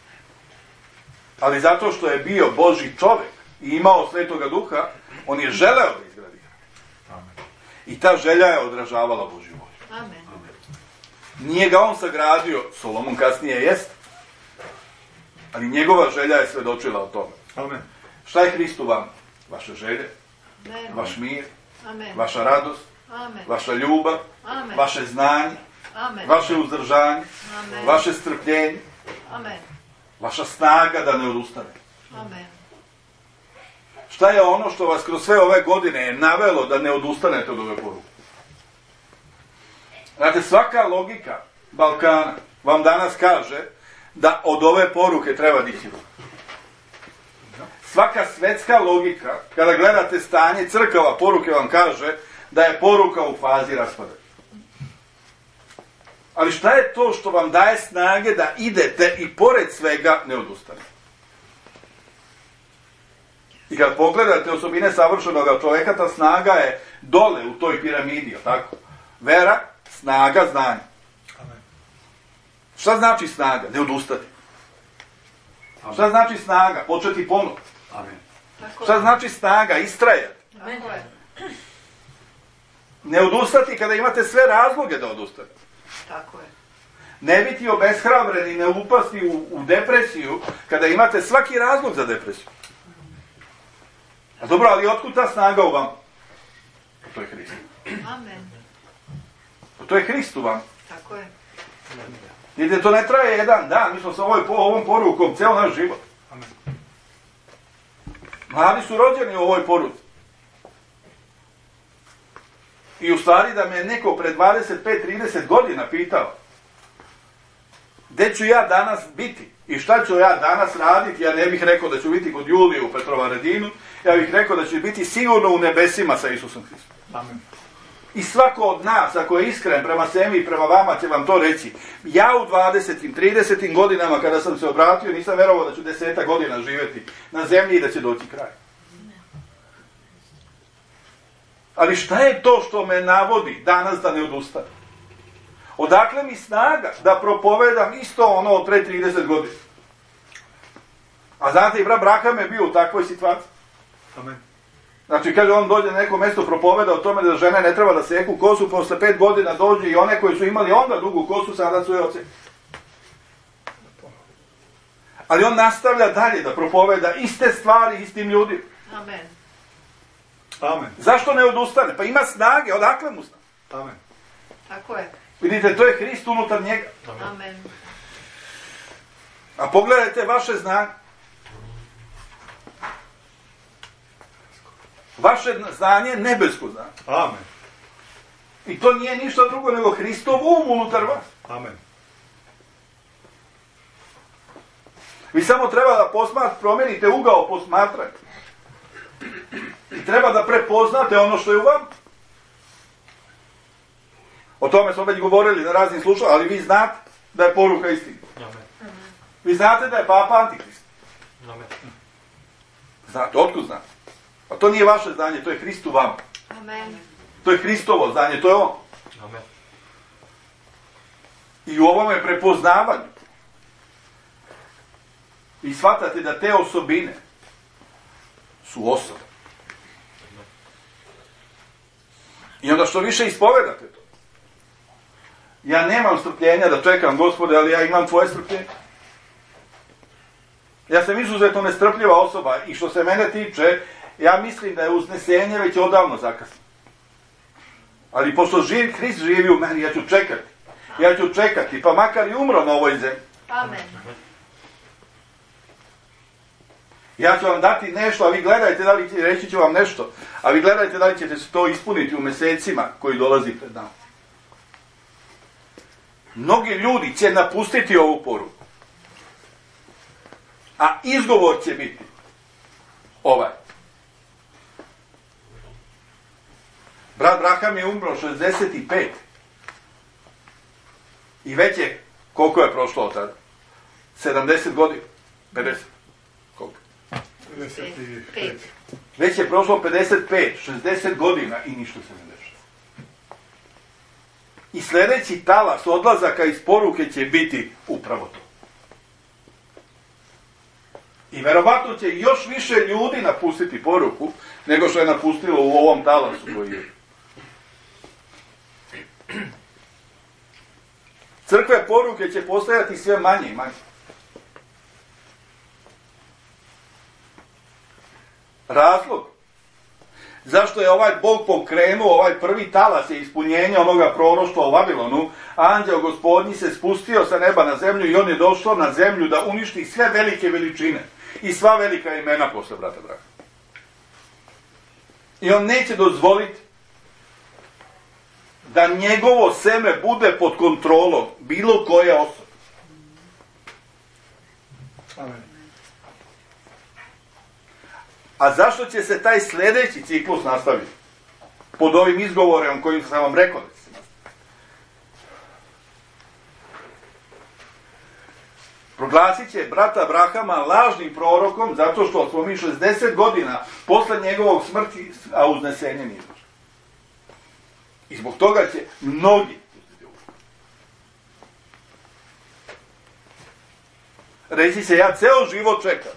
Ali zato što je bio Božji čovjek i imao Svetoga Duha, on je želeo da izgradi hram.
Amen.
I ta želja je odražavala Božju volju.
Amen.
Nije ga on sagradio, Solomon kasnije jest, ali njegova želja je svedočila o tome.
Amen.
Šta je Hristu vam? Vaše želje,
Amen.
vaš mir,
Amen.
vaša radost,
Amen.
vaša ljubav,
Amen.
vaše znanje,
Amen.
vaše uzdržanje,
Amen.
vaše strpljenje,
Amen.
vaša snaga da ne odustane.
Amen.
Šta je ono što vas kroz sve ove godine je navelo da ne odustanete od ove poruke? Znate, svaka logika Balkana vam danas kaže da od ove poruke treba dići ruku. Svaka svetska logika, kada gledate stanje crkava, poruke vam kaže da je poruka u fazi raspada. Ali šta je to što vam daje snage da idete i pored svega ne odustanete? I kad pogledate osobine savršenog čovjeka, ta snaga je dole u toj piramidi, tako? Vera, snaga, znanje.
Amen.
Šta znači snaga? Ne odustati. Šta znači snaga? Početi ponovo.
Amen.
Tako
Šta
je.
znači snaga? Istrajati.
Tako je.
Ne odustati kada imate sve razloge da odustanete.
Tako je.
Ne biti obeshrabreni, ne upasti u, u depresiju kada imate svaki razlog za depresiju. A dobro, ali otkud ta snaga u vam? To je Hrist.
Amen.
To je Hrist u vam.
Tako je.
Vidite, to ne traje jedan dan, mi smo sa ovoj, ovom porukom ceo naš život.
Amen.
Mladi su rođeni u ovoj poruci. I u stvari da me je neko pre dvadeset pet trideset godina pitao gde ću ja danas biti i šta ću ja danas raditi, ja ne bih rekao da ću biti kod Julije u Petrovaradinu, ja bih rekao da ću biti sigurno u nebesima sa Isusom Hristom.
Amen.
I svako od nas, ako je iskren prema sebi i prema vama, će vam to reći. Ja u dvadesetim, tridesetim godinama kada sam se obratio, nisam verovao da ću deseta godina živjeti na zemlji i da će doći kraj. Ali šta je to što me navodi danas da ne odustane? Odakle mi snaga da propovedam isto ono od pre trideset godina? A znate, i brat Braham je bio u takvoj situaciji.
Amen.
Znači, kaže, on dođe na neko mjesto, propoveda o tome da žene ne treba da seku kosu, posle pet godina dođe i one koji su imali onda dugu kosu, sada su je odsek. Ali on nastavlja dalje da propoveda iste stvari istim ljudima.
Amen.
Amen.
Zašto ne odustane? Pa ima snage, odakle mu snage?
Amen.
Tako je.
Vidite, to je Hrist unutar njega.
Amen.
A pogledajte vaše znanje. Vaše znanje je nebesko znanje.
Amen.
I to nije ništa drugo nego Hristov um unutar vas.
Amen.
Vi samo treba da posmat, promijenite ugao posmatranja. I treba da prepoznate ono što je u vam. O tome smo već govorili na raznim slučajima, ali vi znate da je poruka istina.
Amen.
Vi znate da je Papa Antikrist.
Amen.
Znate, otkud znate? A to nije vaše znanje, to je Hrist u vama.
Amen.
To je Hristovo znanje, to je on.
Amen.
I u ovome prepoznavanju. I shvatate da te osobine su osobe. I onda što više ispovedate to. Ja nemam strpljenja da čekam, Gospode, ali ja imam tvoje strpljenje. Ja sam izuzetno nestrpljiva osoba i što se mene tiče, ja mislim da je uznesenje već odavno zakasno. Ali pošto živ, Hrist živi u meni, ja ću čekati. Ja ću čekati, pa makar i umro na ovoj zemlji.
Amen.
Ja ću vam dati nešto, a vi gledajte da li će, reći ću vam nešto, a vi gledajte da li ćete se to ispuniti u mjesecima koji dolazi pred nama. Mnogi ljudi će napustiti ovu poruku. A izgovor će biti ovaj. Brat Braham je umro šezdeset pet. I već je, koliko je prošlo od tada? sedamdeset godina? pedeset? Koliko?
pedeset
Pet.
pet.
Već je prošlo pedeset pet, šezdeset godina i ništa se ne dešava. I sljedeći talas odlazaka iz poruke će biti upravo to. I verovatno će još više ljudi napustiti poruku nego što je napustilo u ovom talasu koji je. Crkve poruke će postajati sve manje i manje. Razlog zašto je ovaj Bog pokrenuo, ovaj prvi talas je ispunjenje onoga proroštva o Vavilonu, anđeo Gospodnji se spustio sa neba na zemlju i on je došao na zemlju da uništi sve velike veličine i sva velika imena posle brata Braka. I on neće dozvoliti da njegovo seme bude pod kontrolom bilo koje osobe.
Amen.
A zašto će se taj sljedeći ciklus nastaviti? Pod ovim izgovorom kojim sam vam rekao da će se nastaviti. Proglasit će brata Brahama lažnim prorokom zato što smo mi šezdeset godina posle njegovog smrti, a uznesenje nije došlo. I zbog toga će mnogi reći se, ja ceo život čekam.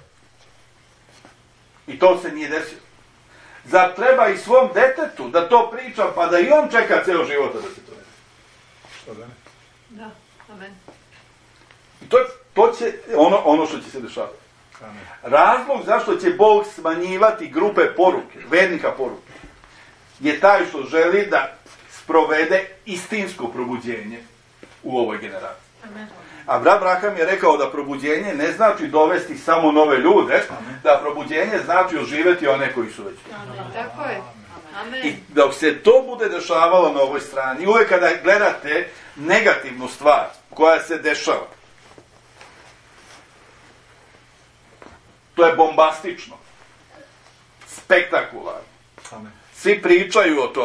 I to se nije desilo. Zar treba i svom detetu da to priča, pa da i on čeka ceo život da se to ne desi?
Što da ne?
Da. Amen.
I to, to će ono, ono što će se dešavati.
Amen.
Razlog zašto će Bog smanjivati grupe poruke, vernika poruke, je taj što želi da sprovede istinsko probuđenje u ovoj generaciji.
Amen.
A brat Braham je rekao da probuđenje ne znači dovesti samo nove ljude, da probuđenje znači oživjeti one koji su već.
Amen. Tako je. Amen.
I dok se to bude dešavalo na ovoj strani, uvijek kada gledate negativnu stvar koja se dešava, to je bombastično, spektakularno.
Amen.
Svi pričaju o tom.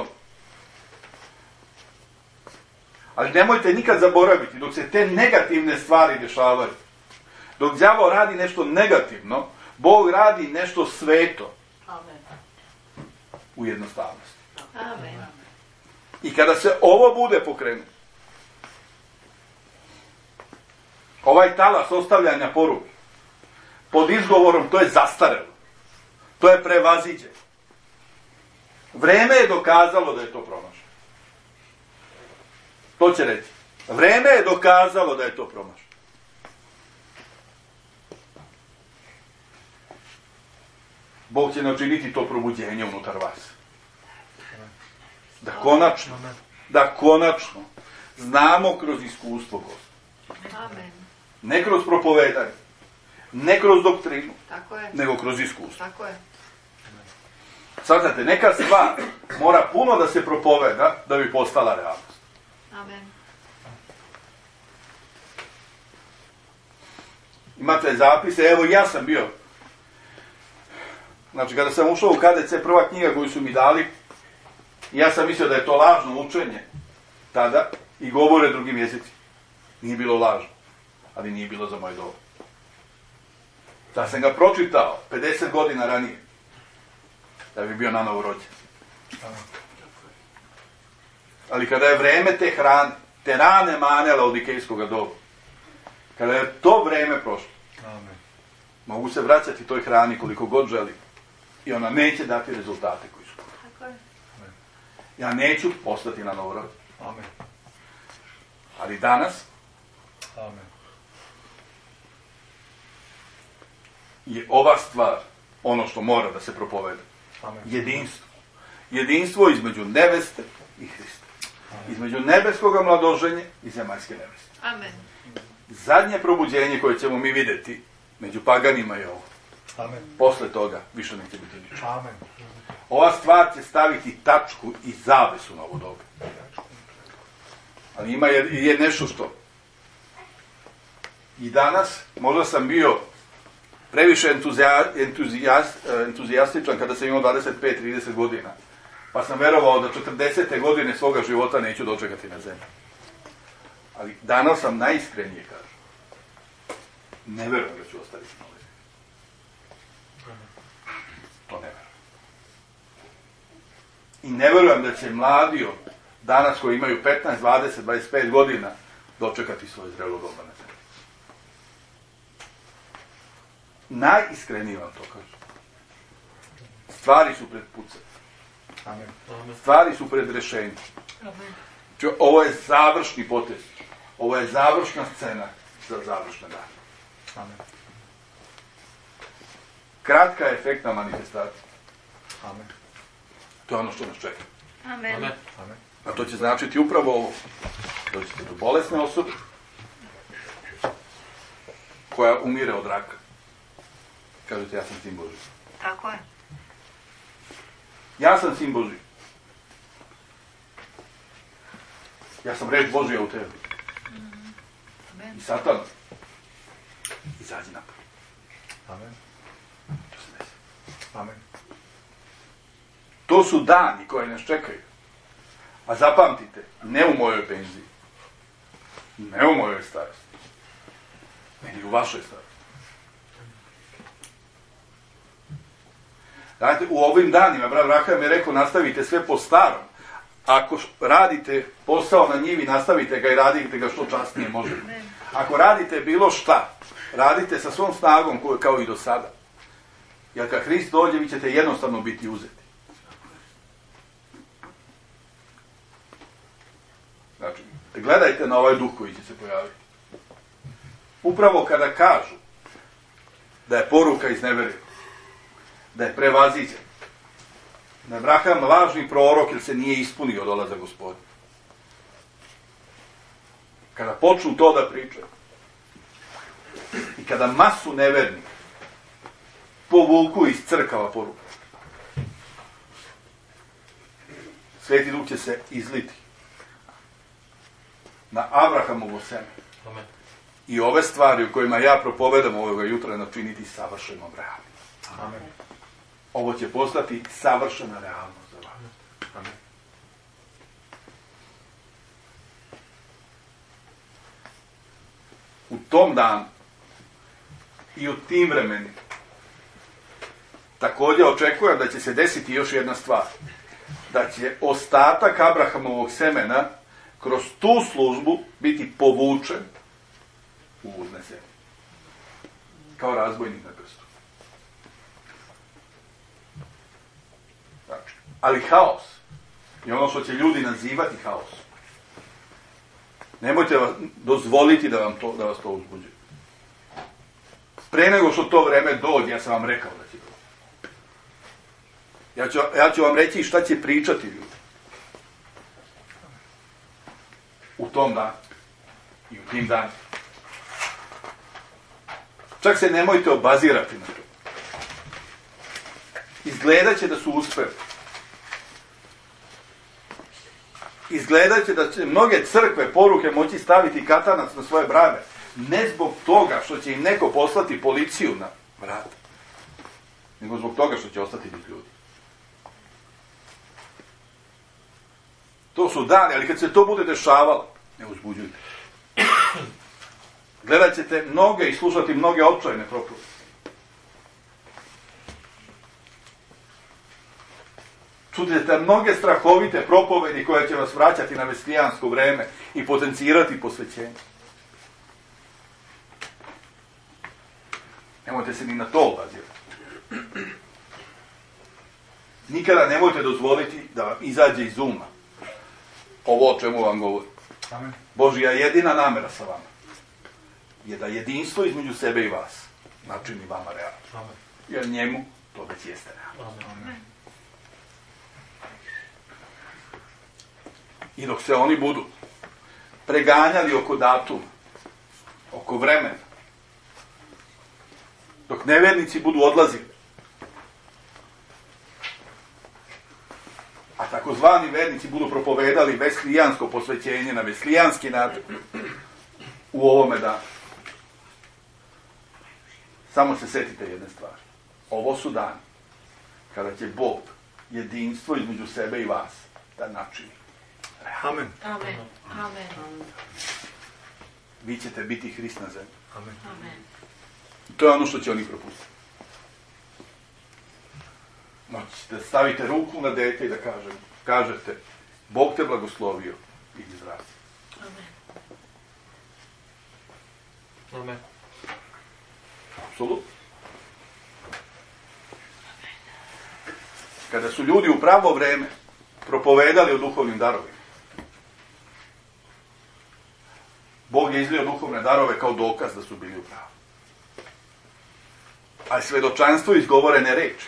Ali nemojte nikad zaboraviti, dok se te negativne stvari dešavaju, dok đavo radi nešto negativno, Bog radi nešto sveto
Amen.
u jednostavnosti.
Amen.
I kada se ovo bude pokrenulo, ovaj talas ostavljanja poruke, pod izgovorom to je zastarelo, to je prevaziđeno. Vreme je dokazalo da je to promašeno. To će reći. Vreme je dokazalo da je to promašeno. Bog će načiniti to probuđenje unutar vas. Da konačno, da konačno znamo kroz iskustvo Gospoda.
Amen.
Ne kroz propovedanje, ne kroz doktrinu,
Tako je.
nego kroz iskustvo.
Tako je.
Svatate, neka stvar mora puno da se propoveda da bi postala realnost.
Amen.
Imate zapise, evo ja sam bio. Znači, kada sam ušao u K D C, prva knjiga koju su mi dali, ja sam mislio da je to lažno učenje tada i govore drugim jezicima. Nije bilo lažno, ali nije bilo za moje dobu. Da sam ga pročitao pedeset godina ranije, da bi bio nanovo rođen. Ali kada je vreme te hrane, te rane mane laodikejskog doba, kada je to vreme prošlo,
Amen.
mogu se vraćati toj hrani koliko god želim i ona neće dati rezultate koji su.
Tako je.
Ja neću postati nanovo rođen.
Amen.
Ali danas
Amen.
je ova stvar ono što mora da se propoveda.
Amen.
Jedinstvo. Jedinstvo između neveste i Hrista. Između nebeskog mladoženja i zemaljske neveste.
Amen.
Zadnje probuđenje koje ćemo mi vidjeti među paganima je ovo.
Amen.
Posle toga više neće biti ništa.
Amen.
Ova stvar će staviti tačku i zavesu na ovo doba. Ali ima je, je nešto što. I danas, možda sam bio previše entuzija, entuzijas, entuzijastičan kada sam imao dvadeset pet trideset godina. Pa sam verovao da četrdesete godine svoga života neću dočekati na zemlji. Ali danas sam najiskrenije kažem. Ne verujem da ću ostaviti na ovoj zemlji. To ne verujem. I ne verujem da će mladio danas koji imaju petnaest, dvadeset, dvadeset pet godina dočekati svoje zrelo doba na zemlji. Najiskrenije vam to kažem. Stvari su pred pucem.
Amen.
Stvari su pred rešenjem.
Amen.
Ovo je završni potez. Ovo je završna scena za završne dane.
Amen.
Kratka je efektna manifestacija.
Amen.
To je ono što nas čeka.
Amen.
Amen.
Amen.
A to će značiti upravo ovo. Dođete do bolesne osobe koja umire od raka. Kažete, ja sam sin Božji.
Tako je.
Ja sam sin Božji. Ja sam reč Božja u tebi.
Amen.
I Satan, izađi napad.
Amen.
To se desi.
Amen.
To su dani koji nas čekaju. A zapamtite, ne u mojoj penziji. Ne u mojoj starosti. Nego u vašoj starosti. Znate, u ovim danima, brat Raham je rekao, nastavite sve po starom. Ako radite posao na njivi, nastavite ga i radite ga što časnije možete. Ako radite bilo šta, radite sa svom snagom kao i do sada. Jer kad Hrist dođe, vi ćete jednostavno biti uzeti. Znači, gledajte na ovaj duh koji će se pojaviti. Upravo kada kažu da je poruka iz nevere, da je prevaziđen, da je Abraham lažni prorok jer se nije ispunio dolazak Gospodina. Kada počnu to da pričaju i kada masu nevernika povuku iz crkava poruka, Sveti Duh će se izliti na Abrahamovo seme.
Amen.
I ove stvari u kojima ja propovedam ovoga jutra načiniti savršenom realnim.
Amen.
Ovo će postati savršena realnost za vas.
Amen.
U tom danu i u tim vremenima također očekujem da će se desiti još jedna stvar. da će ostatak Abrahamovog semena kroz tu službu biti povučen u uzne zemlje. Kao razbojnik na krstu. Znači, ali haos je ono što će ljudi nazivati haos. Nemojte vas dozvoliti da, vam to, da vas to uzbuđuje. Pre nego što to vreme dođe, ja sam vam rekao da će doći. Ja ću, ja ću vam reći šta će pričati ljudi. U tom danu. I u tim danima. Čak se nemojte obazirati na to. Izgledat će da su uspeli. Izgledat će da će mnoge crkve poruke moći staviti katanac na svoje brave. Ne zbog toga što će im neko poslati policiju na vrata. Nego zbog toga što će ostati bez ljudi. To su dani, ali kad se to bude dešavalo, ne uzbuđujte. Gledat ćete mnoge i slušati mnoge očajne propovedi. Čućete mnoge strahovite propovedi koje će vas vraćati na veslijansko vreme i potencirati posvećenje. Nemojte se ni na to obazirati. Nikada nemojte dozvoliti da vam izađe iz uma ovo o čemu vam govorim.
Amen.
Božja jedina namera sa vama je da jedinstvo između sebe i vas načini vama realno.
Amen.
Jer njemu to već jeste realno.
Amen.
I dok se oni budu preganjali oko datuma, oko vremena, dok nevernici budu odlazili, a takozvani vernici budu propovedali veslijansko posvećenje na veslijanski način u ovome danu. Samo se setite jedne stvari. Ovo su dani kada će Bog jedinstvo između sebe i vas da načini.
Amen.
Amen. Amen.
Vi ćete biti Hrist na zemlji.
Amen.
Amen.
To je ono što će oni propustiti. Moći da stavite ruku na dete i da kažem, kažete, Bog te blagoslovio i izrazi.
Amen.
Amen.
Apsolutno. Kada su ljudi u pravo vreme propovedali o duhovnim darovima, Bog je izlio duhovne darove kao dokaz da su bili u pravu. A svedočanstvo izgovorene reči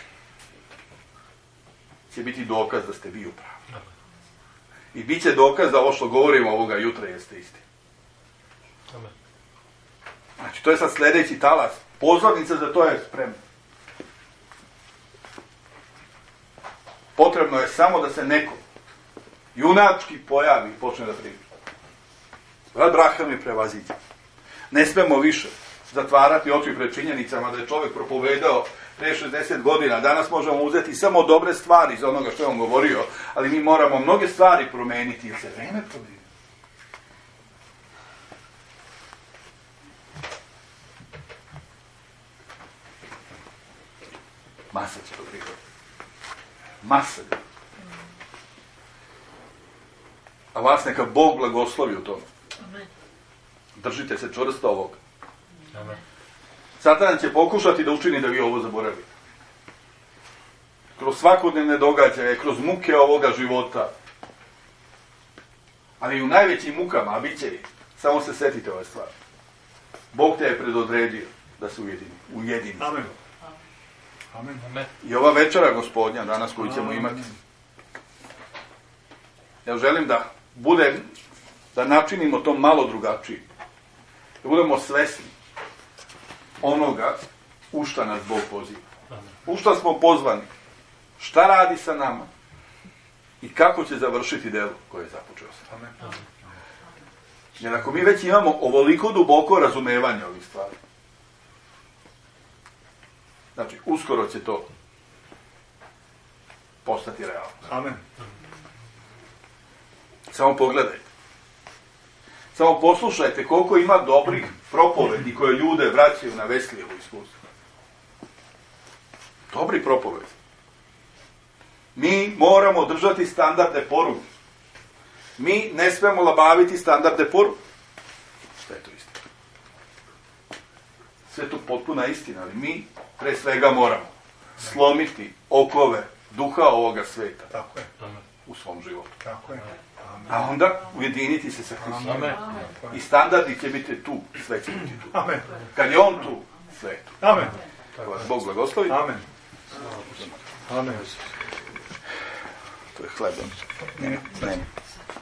će biti dokaz da ste vi u pravu. I bit će dokaz da ovo što govorimo ovoga jutra jeste istina.
Amen.
Znači, to je sad sljedeći talas. Pozornica za to je spremna. Potrebno je samo da se neko junački pojavi i počne da priča. Brat Braham je prevaziđen. Ne smemo više zatvarati oči pred činjenicama da je čovjek propovedao pre šezdeset godina. Danas možemo uzeti samo dobre stvari iz onoga što je on govorio, ali mi moramo mnoge stvari promeniti jer se vreme promijenilo. Masa će to prihvatiti. Masa ga. A vas neka Bog blagoslovi u tome.
Amen.
Držite se čvrsto ovoga.
Amen.
Satan će pokušati da učini da vi ovo zaboravite. Kroz svakodnevne događaje, kroz muke ovoga života. Ali u najvećim mukama, a bit će ih, samo se setite ove stvari. Bog te je predodredio da se ujedini. Ujedini.
Amen. Amen.
Amen.
I ova večera gospodnja, danas koju ćemo imati, ja želim da bude, da načinimo to malo drugačije. Da budemo svesni onoga u šta nas Bog poziva. U šta smo pozvani. Šta radi sa nama. I kako će završiti delo koje je započeo sa nama.
Amen.
Jer ako mi već imamo ovoliko duboko razumevanje ovih stvari, znači, uskoro će to postati realno.
Amen.
Samo pogledajte. Samo poslušajte koliko ima dobrih propovedi koje ljude vraćaju na Veslijevo iskustvo. Dobri propovedi. Mi moramo držati standarde poruke. Mi ne smemo labaviti standarde poruke. Sve je to istina. Sve je to potpuna istina, ali mi pre svega moramo slomiti okove duha ovoga sveta
Tako je.
u svom životu.
Tako je.
A onda ujediniti se sa Hristom.
Amen.
I standardi će biti tu, sve će biti tu.
Amen.
Kad je on tu, sve je tu.
Amen.
Tako vas Bog blagoslovi.
Amen. Amen.
To je hleb. Ne, ne.